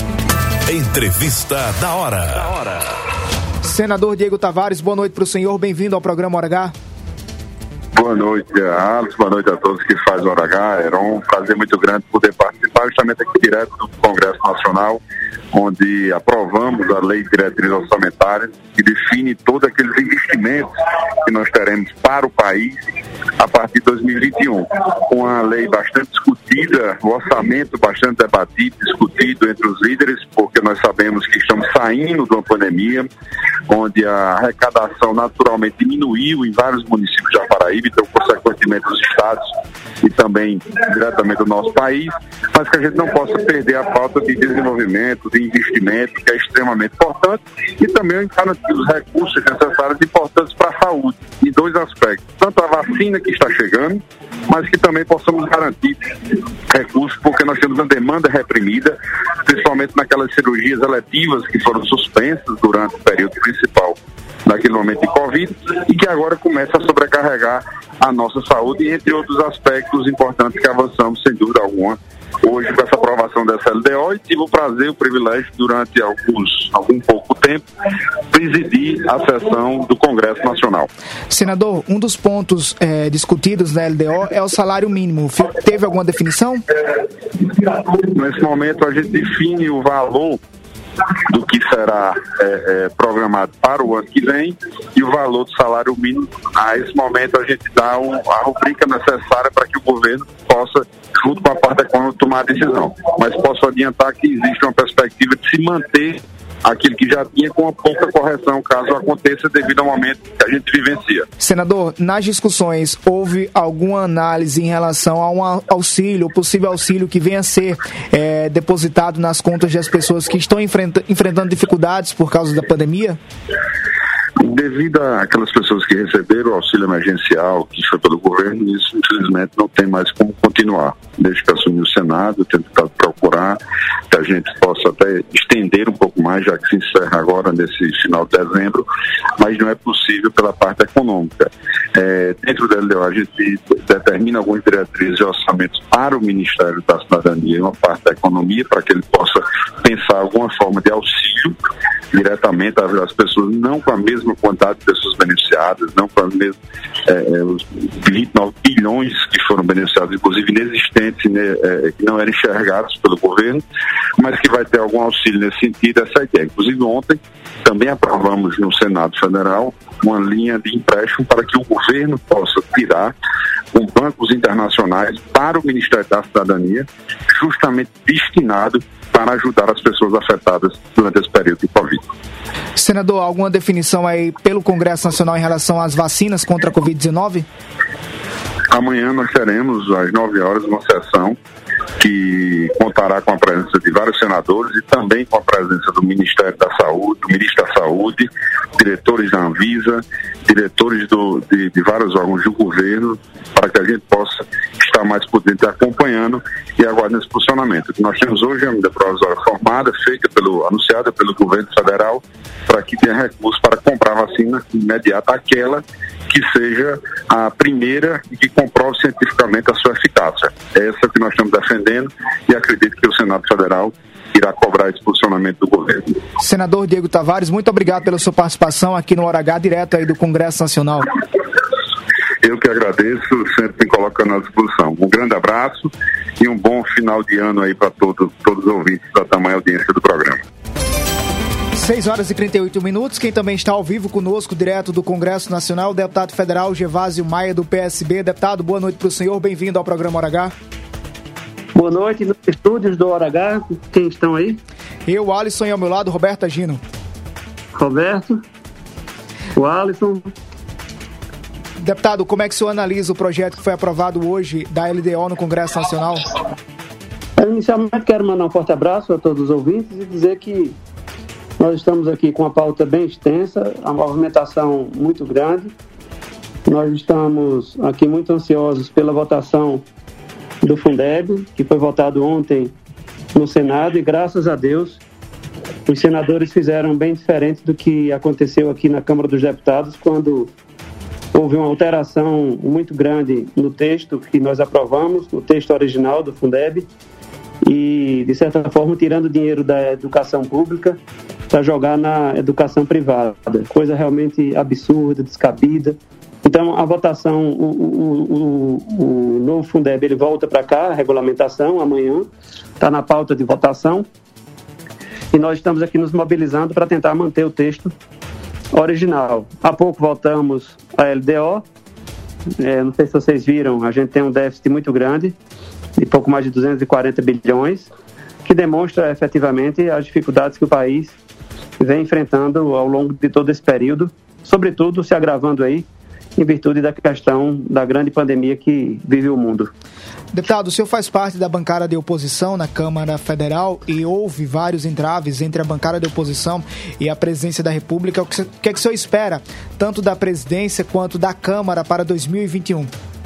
Entrevista da Hora. Senador Diego Tavares, boa noite para o senhor, bem-vindo ao programa Hora H. Boa noite, Alisson, boa noite a todos que fazem Hora H. Era um prazer muito grande poder participar justamente aqui direto do Congresso Nacional, onde aprovamos a Lei de Diretrizes Orçamentárias, que define todos aqueles investimentos que nós teremos para o país a partir de 2021. Com a lei bastante discutida, o orçamento bastante debatido, discutido entre os líderes, porque nós sabemos que estamos saindo de uma pandemia, onde a arrecadação naturalmente diminuiu em vários municípios da Paraíba, então, consequentemente, dos estados e também diretamente do nosso país, mas que a gente não possa perder a pauta de desenvolvimento, de investimento, que é extremamente importante, e também garantir os recursos necessários importantes para a saúde, em 2 aspectos, tanto a vacina que está chegando, mas que também possamos garantir recursos, porque nós temos uma demanda reprimida, principalmente naquelas cirurgias eletivas que foram suspensas durante o período principal naquele momento de Covid, e que agora começa a sobrecarregar a nossa saúde, entre outros aspectos importantes que avançamos, sem dúvida alguma, hoje com essa aprovação dessa LDO, e tive o prazer e o privilégio, durante algum pouco tempo, presidir a sessão do Congresso Nacional. Senador, um dos pontos discutidos na LDO é o salário mínimo. Teve alguma definição? Nesse momento, a gente define o valor do que será programado para o ano que vem e o valor do salário mínimo. A esse momento a gente dá a rubrica necessária para que o governo possa, junto com a parte econômica, tomar a decisão. Mas posso adiantar que existe uma perspectiva de se manter aquilo que já tinha, com uma pouca correção, caso aconteça, devido ao momento que a gente vivencia. Senador, nas discussões, houve alguma análise em relação a um auxílio, possível auxílio que venha a ser depositado nas contas das pessoas que estão enfrentando dificuldades por causa da pandemia? Devido àquelas pessoas que receberam o auxílio emergencial que foi pelo governo, isso infelizmente não tem mais como continuar. Desde que assumi o Senado, tenho tentado procurar que a gente possa até estender um pouco mais, já que se encerra agora nesse final de dezembro, mas não é possível pela parte econômica. Dentro da LDO a gente determina algumas diretrizes de orçamento para o Ministério da Cidadania e uma parte da economia, para que ele possa pensar alguma forma de auxílio diretamente às pessoas, não com a mesma quantidade de pessoas beneficiadas, não com os 29 bilhões que foram beneficiados, inclusive inexistentes, que não eram enxergados pelo governo, mas que vai ter algum auxílio nesse sentido, essa ideia. Inclusive ontem também aprovamos no Senado Federal uma linha de empréstimo para que o governo possa tirar com bancos internacionais para o Ministério da Cidadania, justamente destinado para ajudar as pessoas afetadas durante esse período de Covid. Senador, alguma definição aí pelo Congresso Nacional em relação às vacinas contra a Covid-19? Amanhã nós teremos, às 9 horas, uma sessão que contará com a presença de vários senadores e também com a presença do Ministério da Saúde, do Ministro da Saúde, diretores da Anvisa, diretores de vários órgãos do governo, para que a gente possa estar mais por dentro acompanhando e aguardando esse funcionamento. O que nós temos hoje é uma medida provisória formada, anunciada pelo governo federal, para que tenha recursos para comprar vacina imediata, aquela que seja a primeira e que comprove cientificamente a sua eficácia. É essa que nós estamos defendendo e acredito que o Senado Federal irá cobrar esse posicionamento do governo. Senador Diego Tavares, muito obrigado pela sua participação aqui no Hora H, direto aí do Congresso Nacional. Eu que agradeço, sempre me colocando à disposição. Um grande abraço e um bom final de ano aí para todos os ouvintes da tamanha audiência do programa. 6 horas e 38 minutos. Quem também está ao vivo conosco, direto do Congresso Nacional, o deputado federal Gervásio Maia, do PSB. Deputado, boa noite para o senhor, bem-vindo ao programa Hora H. Boa noite, nos estúdios do Hora H, quem estão aí? Eu, Alisson, e ao meu lado, Roberto Agino. Roberto, o Alisson. Deputado, como é que o senhor analisa o projeto que foi aprovado hoje da LDO no Congresso Nacional? Inicialmente quero mandar um forte abraço a todos os ouvintes e dizer que nós estamos aqui com uma pauta bem extensa, a movimentação muito grande. Nós estamos aqui muito ansiosos pela votação do Fundeb, que foi votado ontem no Senado, e graças a Deus os senadores fizeram bem diferente do que aconteceu aqui na Câmara dos Deputados, quando houve uma alteração muito grande no texto que nós aprovamos, no texto original do Fundeb, e, de certa forma, tirando dinheiro da educação pública para jogar na educação privada. Coisa realmente absurda, descabida. Então, a votação, o novo Fundeb, ele volta para cá, a regulamentação, amanhã, está na pauta de votação, e nós estamos aqui nos mobilizando para tentar manter o texto original. Há pouco voltamos à LDO, não sei se vocês viram, a gente tem um déficit muito grande, de pouco mais de 240 bilhões, que demonstra efetivamente as dificuldades que o país vem enfrentando ao longo de todo esse período, sobretudo se agravando aí em virtude da questão da grande pandemia que vive o mundo. Deputado, o senhor faz parte da bancada de oposição na Câmara Federal e houve vários entraves entre a bancada de oposição e a presidência da República. O que é que o senhor espera, tanto da presidência quanto da Câmara, para 2021?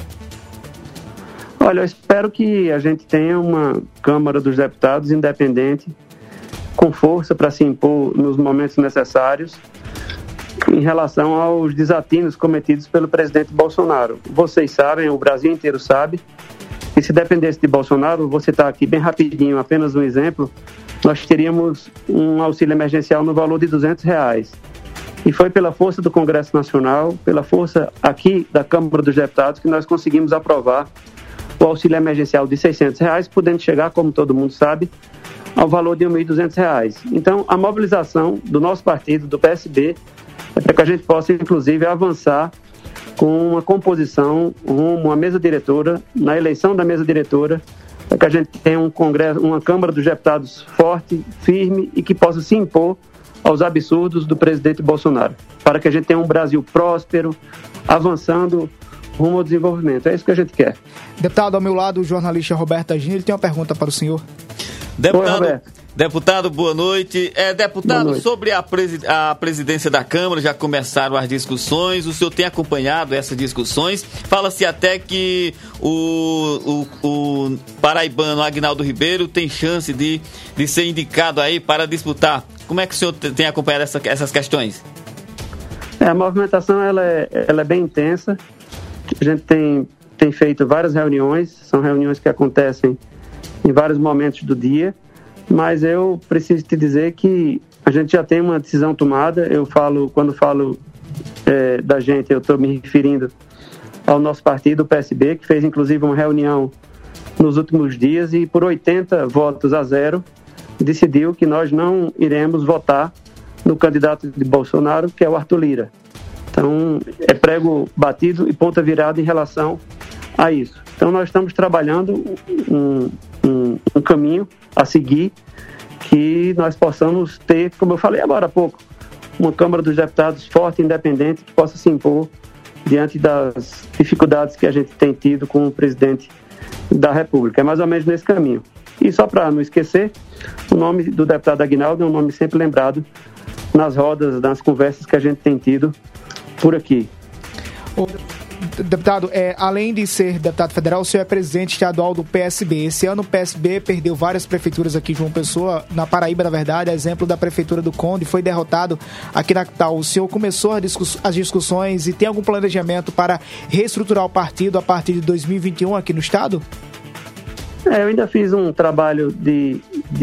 Olha, eu espero que a gente tenha uma Câmara dos Deputados independente, com força para se impor nos momentos necessários em relação aos desatinos cometidos pelo presidente Bolsonaro. Vocês sabem, o Brasil inteiro sabe, que se dependesse de Bolsonaro, vou citar aqui bem rapidinho, apenas um exemplo, nós teríamos um auxílio emergencial no valor de R$200. E foi pela força do Congresso Nacional, pela força aqui da Câmara dos Deputados, que nós conseguimos aprovar o auxílio emergencial de R$600, podendo chegar, como todo mundo sabe, ao valor de R$ 1.200. Então, a mobilização do nosso partido, do PSB, é para que a gente possa, inclusive, avançar com uma composição, uma mesa diretora, na eleição da mesa diretora, para que a gente tenha um Congresso, uma Câmara dos Deputados forte, firme e que possa se impor aos absurdos do presidente Bolsonaro, para que a gente tenha um Brasil próspero, avançando rumo ao desenvolvimento. É isso que a gente quer. Deputado, ao meu lado, o jornalista Roberto Agini, ele tem uma pergunta para o senhor. Deputado, boa noite. Deputado, boa noite. Sobre a presidência da Câmara, já começaram as discussões, o senhor tem acompanhado essas discussões? Fala-se até que o paraibano Aguinaldo Ribeiro tem chance de ser indicado aí para disputar. Como é que o senhor tem acompanhado essas questões? A movimentação ela é bem intensa. A gente tem feito várias reuniões, são reuniões que acontecem em vários momentos do dia, mas eu preciso te dizer que a gente já tem uma decisão tomada. Quando falo da gente, eu estou me referindo ao nosso partido, o PSB, que fez inclusive uma reunião nos últimos dias e por 80 votos a 0 decidiu que nós não iremos votar no candidato de Bolsonaro, que é o Arthur Lira. Então, é prego batido e ponta virada em relação a isso. Então, nós estamos trabalhando um caminho a seguir, que nós possamos ter, como eu falei agora há pouco, uma Câmara dos Deputados forte e independente que possa se impor diante das dificuldades que a gente tem tido com o presidente da República. É mais ou menos nesse caminho. E só para não esquecer, o nome do deputado Aguinaldo é um nome sempre lembrado nas rodas, nas conversas que a gente tem tido por aqui. Deputado, além de ser deputado federal, o senhor é presidente estadual do PSB. Esse ano o PSB perdeu várias prefeituras aqui em João Pessoa, na Paraíba, na verdade, exemplo da prefeitura do Conde, foi derrotado aqui na capital. O senhor começou as discussões e tem algum planejamento para reestruturar o partido a partir de 2021 aqui no estado? Eu ainda fiz um trabalho de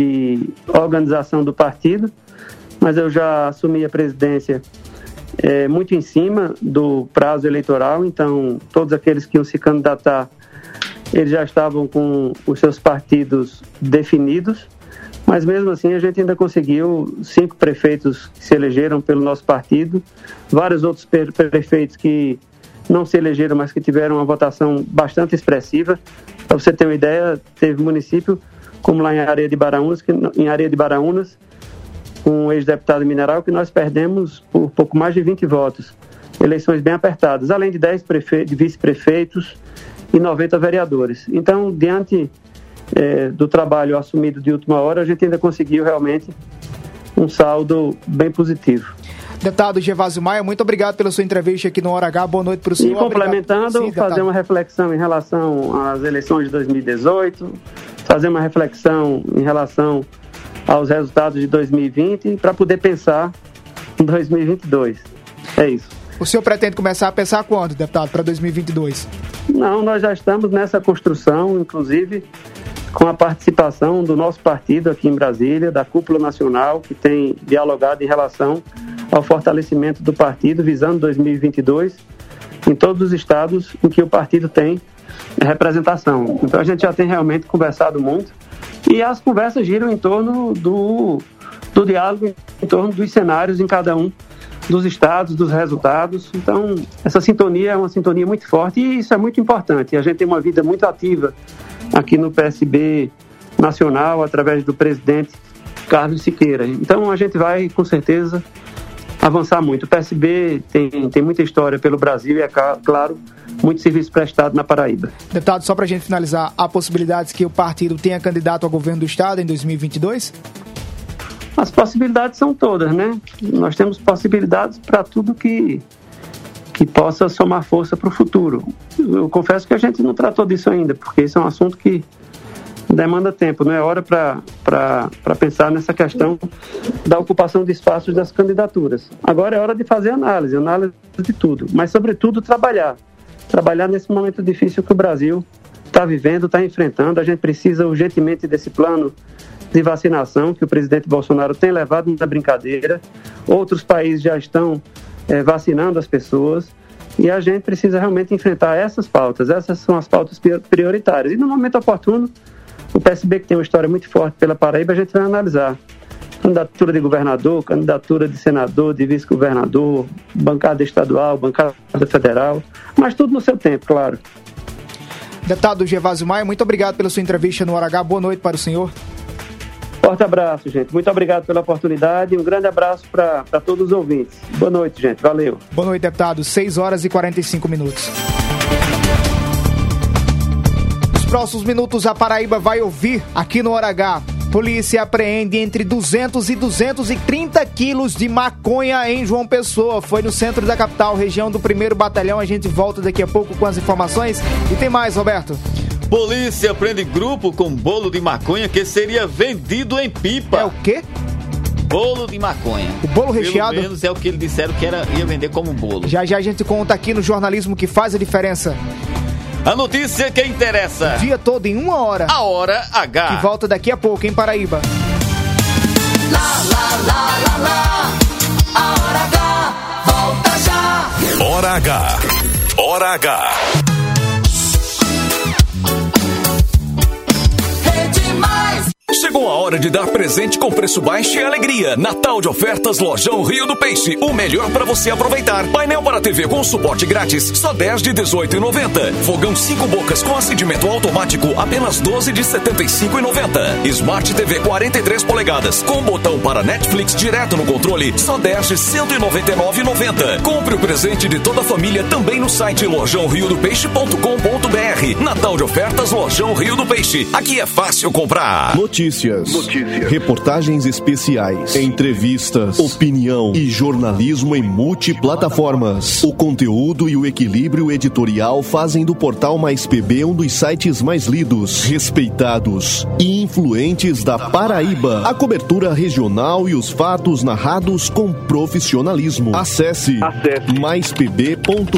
organização do partido, mas eu já assumi a presidência muito em cima do prazo eleitoral, então todos aqueles que iam se candidatar, eles já estavam com os seus partidos definidos, mas mesmo assim a gente ainda conseguiu 5 prefeitos que se elegeram pelo nosso partido, vários outros prefeitos que não se elegeram, mas que tiveram uma votação bastante expressiva. Para você ter uma ideia, teve município como lá em Areia de Baraunas, um ex-deputado mineral, que nós perdemos por pouco mais de 20 votos. Eleições bem apertadas, além de 10 vice-prefeitos e 90 vereadores. Então, diante do trabalho assumido de última hora, a gente ainda conseguiu realmente um saldo bem positivo. Deputado Gervásio Maia, muito obrigado pela sua entrevista aqui no Hora H. Boa noite para o senhor. E complementando, fazer uma reflexão em relação às eleições de 2018, fazer uma reflexão em relação aos resultados de 2020 para poder pensar em 2022. É isso. O senhor pretende começar a pensar quando, deputado, para 2022? Não, nós já estamos nessa construção, inclusive com a participação do nosso partido aqui em Brasília, da Cúpula Nacional, que tem dialogado em relação ao fortalecimento do partido, visando 2022, em todos os estados em que o partido tem representação. Então a gente já tem realmente conversado muito, e as conversas giram em torno do diálogo, em torno dos cenários em cada um dos estados, dos resultados. Então, essa sintonia é uma sintonia muito forte e isso é muito importante. A gente tem uma vida muito ativa aqui no PSB Nacional, através do presidente Carlos Siqueira. Então, a gente vai, com certeza, avançar muito. O PSB tem muita história pelo Brasil e, é claro, muito serviço prestado na Paraíba. Deputado, só para a gente finalizar, há possibilidades que o partido tenha candidato ao governo do estado em 2022? As possibilidades são todas, né? Nós temos possibilidades para tudo que possa somar força para o futuro. Eu confesso que a gente não tratou disso ainda, porque isso é um assunto que demanda tempo, não é hora para pensar nessa questão da ocupação de espaços das candidaturas. Agora é hora de fazer análise de tudo, mas sobretudo trabalhar nesse momento difícil que o Brasil está vivendo, está enfrentando. A gente precisa urgentemente desse plano de vacinação que o presidente Bolsonaro tem levado na brincadeira. Outros países já estão vacinando as pessoas e a gente precisa realmente enfrentar essas pautas. Essas são as pautas prioritárias. E no momento oportuno O PSB, que tem uma história muito forte pela Paraíba, a gente vai analisar. Candidatura de governador, candidatura de senador, de vice-governador, bancada estadual, bancada federal, mas tudo no seu tempo, claro. Deputado Gervásio Maia, muito obrigado pela sua entrevista no Hora H. Boa noite para o senhor. Forte abraço, gente. Muito obrigado pela oportunidade e um grande abraço para todos os ouvintes. Boa noite, gente. Valeu. Boa noite, deputado. 6 horas e 45 minutos. Nos próximos minutos, a Paraíba vai ouvir aqui no Hora H. Polícia apreende entre 200 e 230 quilos de maconha em João Pessoa. Foi no centro da capital, região do 1º Batalhão. A gente volta daqui a pouco com as informações. E tem mais, Roberto. Polícia prende grupo com bolo de maconha que seria vendido em pipa. É o quê? Bolo de maconha. O bolo recheado? Pelo menos é o que eles disseram que ia vender como bolo. Já já a gente conta aqui no jornalismo que faz a diferença. A notícia que interessa. O dia todo em 1 hora. A Hora H. Que volta daqui a pouco em Paraíba. A Hora H volta já. Hora H. Hora H. Chegou a hora de dar presente com preço baixo e alegria. Natal de ofertas Lojão Rio do Peixe. O melhor para você aproveitar. Painel para TV com suporte grátis, só 10 de 18,90. Fogão 5 bocas com acendimento automático, apenas 12 de 75,90. Smart TV 43 polegadas com botão para Netflix direto no controle, só 10 de 199,90. Compre o presente de toda a família também no site lojãoriodopeixe.com.br. Natal de ofertas Lojão Rio do Peixe. Aqui é fácil comprar. Notícias, reportagens especiais, entrevistas, opinião e jornalismo em multiplataformas. O conteúdo e o equilíbrio editorial fazem do Portal Mais PB um dos sites mais lidos, respeitados e influentes da Paraíba. A cobertura regional e os fatos narrados com profissionalismo. Acesse maispb.com.br.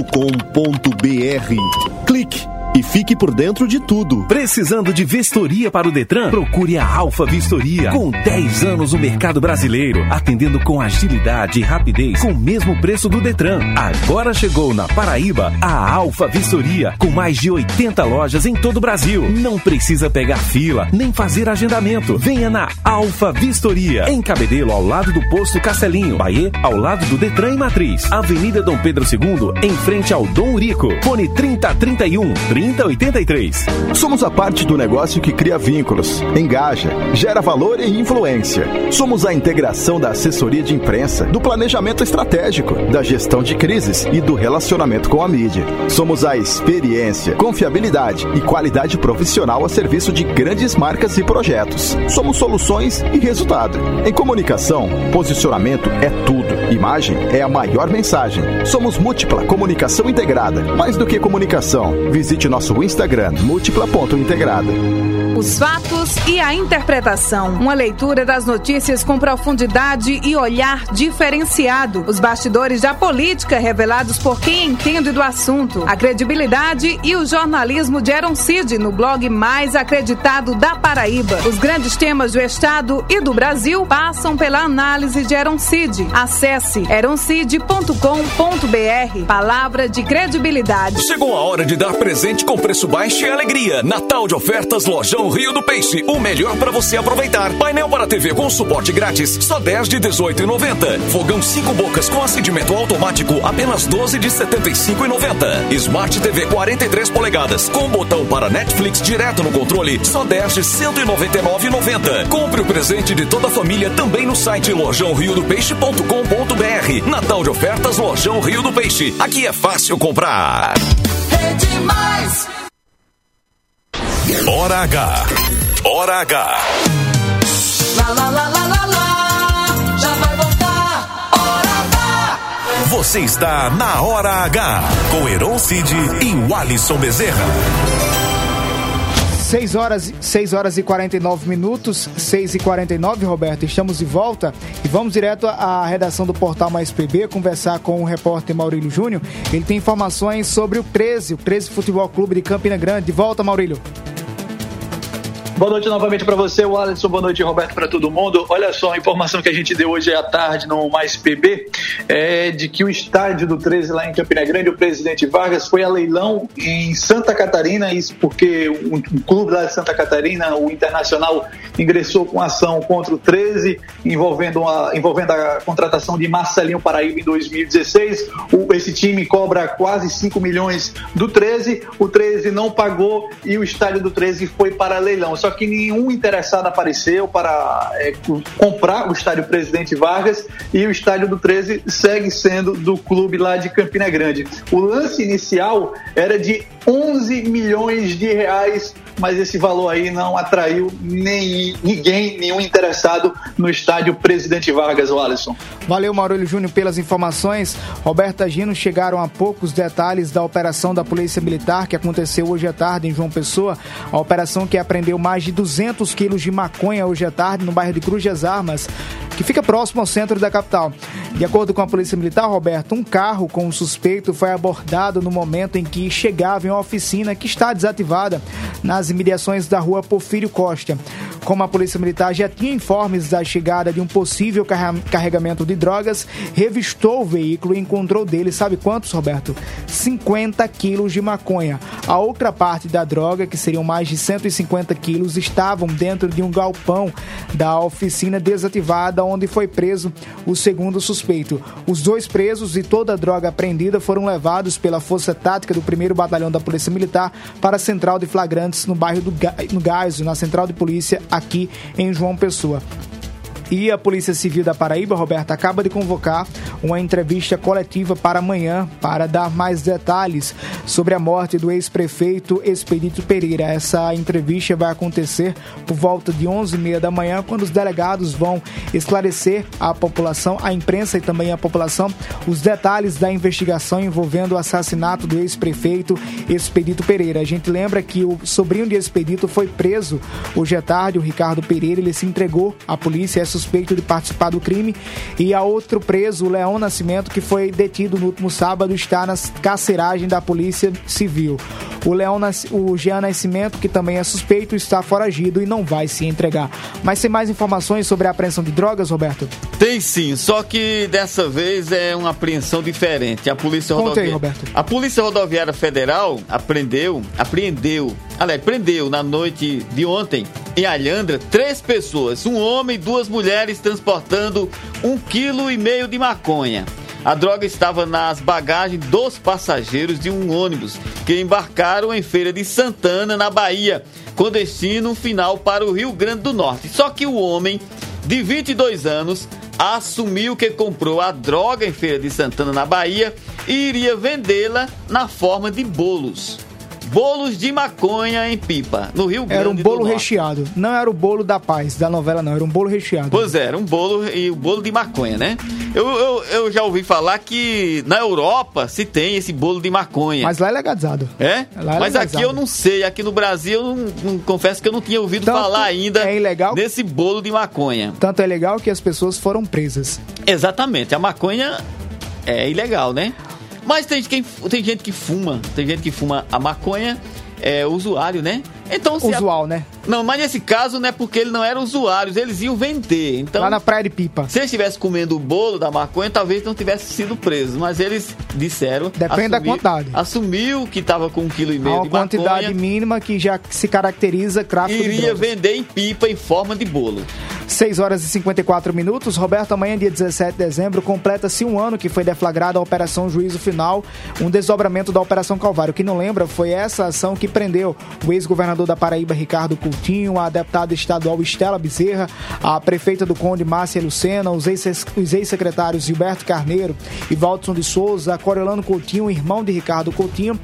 Clique e fique por dentro de tudo. Precisando de vistoria para o Detran? Procure a Alfa Vistoria. Com 10 anos no mercado brasileiro, atendendo com agilidade e rapidez, com o mesmo preço do Detran. Agora chegou na Paraíba a Alfa Vistoria, com mais de 80 lojas em todo o Brasil. Não precisa pegar fila, nem fazer agendamento. Venha na Alfa Vistoria, em Cabedelo, ao lado do posto Castelinho. Bahia, ao lado do Detran e Matriz. Avenida Dom Pedro II, em frente ao Dom Urico. Fone 3031 3083. Somos a parte do negócio que cria vínculos, engaja, gera valor e influência. Somos a integração da assessoria de imprensa, do planejamento estratégico, da gestão de crises e do relacionamento com a mídia. Somos a experiência, confiabilidade e qualidade profissional a serviço de grandes marcas e projetos. Somos soluções e resultado. Em comunicação, posicionamento é tudo. Imagem é a maior mensagem. Somos Múltipla Comunicação Integrada. Mais do que comunicação, visite nosso Instagram, múltipla.integrada. Os fatos e a interpretação. Uma leitura das notícias com profundidade e olhar diferenciado. Os bastidores da política revelados por quem entende do assunto. A credibilidade e o jornalismo de Eron Cid no blog mais acreditado da Paraíba. Os grandes temas do Estado e do Brasil passam pela análise de Eron Cid. Acesse eroncid.com.br. Palavra de credibilidade. Chegou a hora de dar presente com preço baixo e alegria. Natal de ofertas Lojão Rio do Peixe. O melhor para você aproveitar. Painel para TV com suporte grátis, só 10 de 18,90. Fogão 5 bocas com acendimento automático, apenas 12 de 75,90. Smart TV 43 polegadas com botão para Netflix direto no controle, só 10 de 199,90. Compre o presente de toda a família também no site lojãoriodopeixe.com.br. Natal de ofertas Lojão Rio do Peixe. Aqui é fácil comprar. É demais. Hora H. Hora H. Já vai voltar. Hora H. Você está na Hora H com Eron Cid e Walisson Bezerra. 6 horas e 49 minutos, 6h49, Roberto, estamos de volta e vamos direto à redação do Portal Mais PB conversar com o repórter Maurílio Júnior. Ele tem informações sobre o 13 Futebol Clube de Campina Grande. De volta, Maurílio. Boa noite novamente para você, Alisson. Boa noite, Roberto, para todo mundo. Olha só, a informação que a gente deu hoje à tarde no Mais PB é de que o estádio do 13 lá em Campina Grande, o Presidente Vargas, foi a leilão em Santa Catarina, isso porque um clube lá de Santa Catarina, o Internacional, ingressou com ação contra o 13, envolvendo a contratação de Marcelinho Paraíba em 2016. Esse time cobra quase 5 milhões do 13, o 13 não pagou e o estádio do 13 foi para leilão. Só que nenhum interessado apareceu para comprar o estádio Presidente Vargas e o estádio do 13 segue sendo do clube lá de Campina Grande. O lance inicial era de 11 milhões de reais, mas esse valor aí não atraiu nenhum interessado no estádio Presidente Vargas, Alisson. Valeu, Maurílio Júnior, pelas informações. Roberta Gino, chegaram a poucos detalhes da operação da Polícia Militar que aconteceu hoje à tarde em João Pessoa. A operação que apreendeu mais de 200 quilos de maconha hoje à tarde no bairro de Cruz das Armas, que fica próximo ao centro da capital. De acordo com a Polícia Militar, Roberto, um carro com um suspeito foi abordado no momento em que chegava em uma oficina que está desativada nas imediações da rua Porfírio Costa. Como a Polícia Militar já tinha informes da chegada de um possível carregamento de drogas, revistou o veículo e encontrou dele, sabe quantos, Roberto? 50 quilos de maconha. A outra parte da droga, que seriam mais de 150 quilos, estavam dentro de um galpão da oficina desativada, onde foi preso o segundo suspeito. Os dois presos e toda a droga apreendida foram levados pela Força Tática do 1º Batalhão da Polícia Militar para a Central de Flagrantes no bairro do Gáisio, na Central de Polícia aqui em João Pessoa. E a Polícia Civil da Paraíba, Roberto, acaba de convocar uma entrevista coletiva para amanhã para dar mais detalhes sobre a morte do ex-prefeito Expedito Pereira. Essa entrevista vai acontecer por volta de 11h30 da manhã, quando os delegados vão esclarecer à população, à imprensa e também à população, os detalhes da investigação envolvendo o assassinato do ex-prefeito Expedito Pereira. A gente lembra que o sobrinho de Expedito foi preso hoje à tarde, o Ricardo Pereira. Ele se entregou à polícia, é suspeito de participar do crime, e a outro preso, o Leão Nascimento, que foi detido no último sábado, está na carceragem da Polícia Civil. O Jean Nascimento, que também é suspeito, está foragido e não vai se entregar. Mas tem mais informações sobre a apreensão de drogas, Roberto? Tem sim, só que dessa vez é uma apreensão diferente. A Polícia Rodoviária Federal prendeu na noite de ontem, em Alhandra, 3 pessoas, um homem e 2 mulheres, transportando 1,5 kg de maconha. A droga estava nas bagagens dos passageiros de um ônibus que embarcaram em Feira de Santana, na Bahia, com destino final para o Rio Grande do Norte. Só que o homem, de 22 anos, assumiu que comprou a droga em Feira de Santana, na Bahia, e iria vendê-la na forma de bolos de maconha em pipa, no Rio Grande do Norte. Era um bolo recheado, não era o bolo da paz, da novela não, era um bolo recheado. Pois é, era um bolo, e o bolo de maconha, né? Eu já ouvi falar que na Europa se tem esse bolo de maconha. Mas lá é legalizado. É? Lá é Mas legalizado. aqui eu não sei, aqui no Brasil eu não confesso que eu não tinha ouvido falar ainda nesse bolo de maconha. Tanto é legal que as pessoas foram presas. Exatamente, a maconha é ilegal, né? Mas tem gente que fuma a maconha, é usuário, né? Então, usual, né? Não, mas nesse caso não é porque ele não era usuário, eles iam vender. Então, lá na Praia de Pipa. Se eles estivessem comendo o bolo da maconha, talvez não tivessem sido presos. Mas eles disseram... Depende da quantidade. Assumiu que estava com 1,5 kg de maconha. Uma quantidade mínima que já se caracteriza tráfico de drogas. Iria vender em pipa em forma de bolo. 6h54. Roberto, amanhã, dia 17 de dezembro, completa-se um ano que foi deflagrada a Operação Juízo Final, um desdobramento da Operação Calvário. Quem não lembra, foi essa ação que prendeu o ex-governador da Paraíba, Ricardo Coutinho, a deputada estadual Estela Bezerra, a prefeita do Conde, Márcia Lucena, os ex-secretários Gilberto Carneiro e Valdson de Souza, Coriolano Coutinho, irmão de Ricardo Coutinho.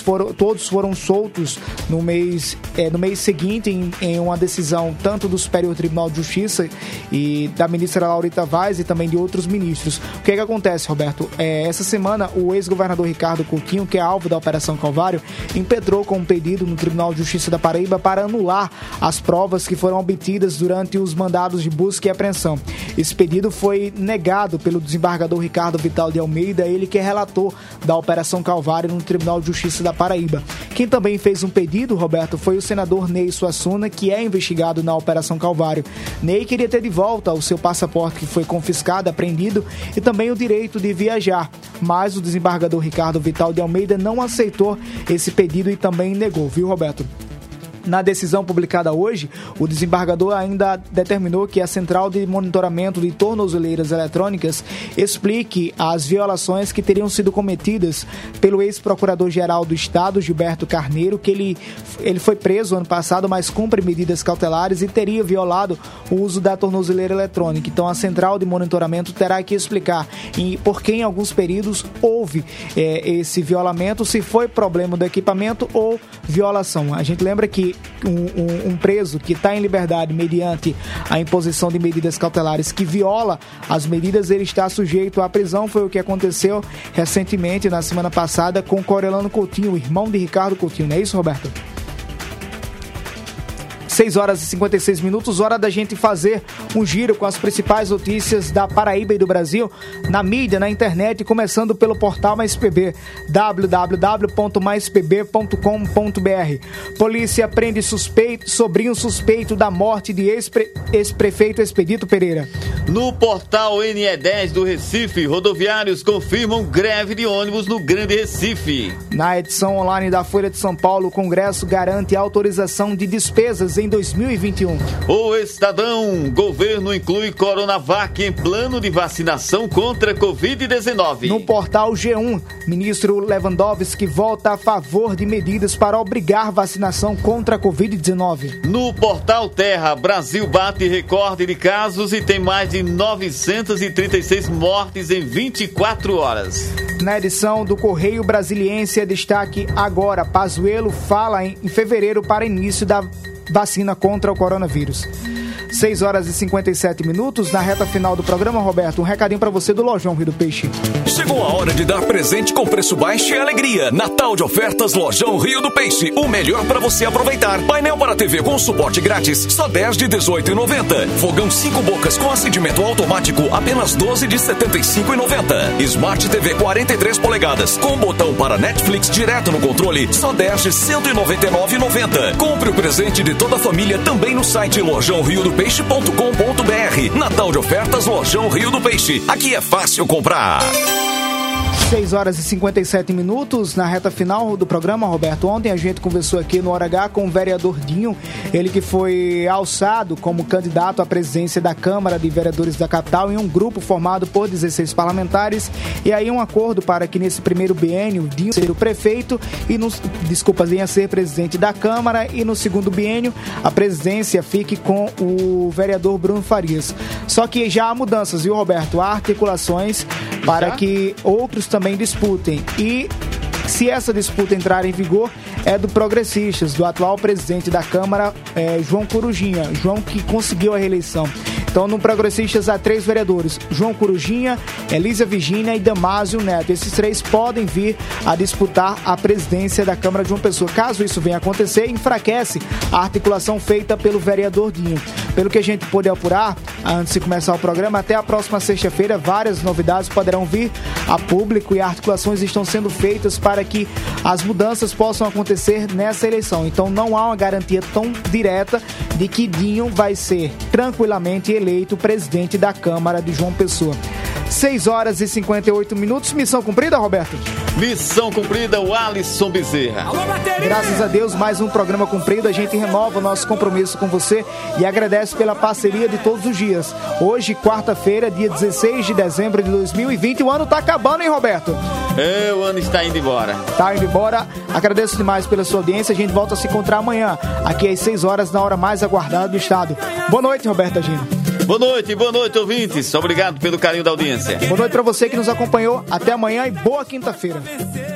Todos foram soltos no mês seguinte em uma decisão tanto do Superior Tribunal de Justiça e da ministra Laurita Vaz e também de outros ministros. O que acontece, Roberto? Essa semana, o ex-governador Ricardo Coutinho, que é alvo da Operação Calvário, impetrou com um pedido no Tribunal de Justiça da Paraíba para anular as provas que foram obtidas durante os mandados de busca e apreensão. Esse pedido foi negado pelo desembargador Ricardo Vital de Almeida, ele que é relator da Operação Calvário no Tribunal de Justiça da Paraíba. Quem também fez um pedido, Roberto, foi o senador Ney Suassuna, que é investigado na Operação Calvário. Ney queria ter de volta o seu passaporte que foi confiscado, apreendido, e também o direito de viajar, mas o desembargador Ricardo Vital de Almeida não aceitou esse pedido e também negou, viu, Roberto? Na decisão publicada hoje, o desembargador ainda determinou que a Central de Monitoramento de Tornozeleiras Eletrônicas explique as violações que teriam sido cometidas pelo ex-procurador-geral do Estado, Gilberto Carneiro, que ele foi preso ano passado, mas cumpre medidas cautelares e teria violado o uso da tornozeleira eletrônica. Então, a Central de Monitoramento terá que explicar por que em alguns períodos houve esse violamento, se foi problema do equipamento ou violação. A gente lembra que um preso que está em liberdade mediante a imposição de medidas cautelares que viola as medidas, ele está sujeito à prisão. Foi o que aconteceu recentemente, na semana passada, com Coriolano Coutinho, o irmão de Ricardo Coutinho. Não é isso, Roberto? 6 horas e 56 minutos, hora da gente fazer um giro com as principais notícias da Paraíba e do Brasil na mídia, na internet, começando pelo portal MaisPB, www.maispb.com.br. Polícia prende sobrinho suspeito da morte de ex-prefeito Expedito Pereira. No portal NE10 do Recife, rodoviários confirmam greve de ônibus no Grande Recife. Na edição online da Folha de São Paulo, o Congresso garante autorização de despesas em 2021. O Estadão, governo inclui Coronavac em plano de vacinação contra Covid-19. No portal G1, ministro Lewandowski volta a favor de medidas para obrigar vacinação contra a Covid-19. No portal Terra, Brasil bate recorde de casos e tem mais de 936 mortes em 24 horas. Na edição do Correio Brasiliense, destaque agora, Pazuello fala em fevereiro para início da vacina contra o coronavírus. 6 horas e 57 minutos, na reta final do programa, Roberto, um recadinho pra você do Lojão Rio do Peixe. Chegou a hora de dar presente com preço baixo e alegria. Natal de ofertas Lojão Rio do Peixe. O melhor pra você aproveitar. Painel para TV com suporte grátis, só 10 de R$18,90. Fogão 5 bocas com acendimento automático, apenas 12 de R$75,90. Smart TV 43 polegadas, com botão para Netflix direto no controle, só 10 de R$199,90. Compre o presente de toda a família também no site lojãoriodopeixe.com.br. Natal de ofertas Lojão Rio do Peixe. Aqui é fácil comprar. 6 horas e 57 minutos, na reta final do programa, Roberto. Ontem a gente conversou aqui no Hora H com o vereador Dinho, ele que foi alçado como candidato à presidência da Câmara de Vereadores da capital em um grupo formado por 16 parlamentares, e aí um acordo para que nesse primeiro biênio Dinho seja o prefeito e venha ser presidente da Câmara, e no segundo biênio a presidência fique com o vereador Bruno Farias. Só que já há mudanças, viu, Roberto? Há articulações para que outros também disputem, e se essa disputa entrar em vigor, é do Progressistas, do atual presidente da Câmara, João Corujinha, João que conseguiu a reeleição. Então, no Progressistas há 3 vereadores, João Corujinha, Elísia Virgínia e Damásio Neto. Esses 3 podem vir a disputar a presidência da Câmara de João Pessoa. Caso isso venha a acontecer, enfraquece a articulação feita pelo vereador Dinho. Pelo que a gente pôde apurar, antes de começar o programa, até a próxima sexta-feira, várias novidades poderão vir a público e articulações estão sendo feitas para que as mudanças possam acontecer nessa eleição. Então, não há uma garantia tão direta de que Dinho vai ser tranquilamente eleito presidente da Câmara de João Pessoa. 6 horas e 58 minutos. Missão cumprida, Roberto? Missão cumprida, o Alisson Bezerra. Graças a Deus, mais um programa cumprido. A gente renova o nosso compromisso com você e agradece pela parceria de todos os dias. Hoje, quarta-feira, dia 16 de dezembro de 2020. O ano tá acabando, hein, Roberto? O ano está indo embora. Tá indo embora. Agradeço demais pela sua audiência. A gente volta a se encontrar amanhã, aqui às 6 horas, na hora mais aguardada do estado. Boa noite, Roberto Agino. Boa noite, ouvintes. Obrigado pelo carinho da audiência. Boa noite para você que nos acompanhou. Até amanhã e boa quinta-feira.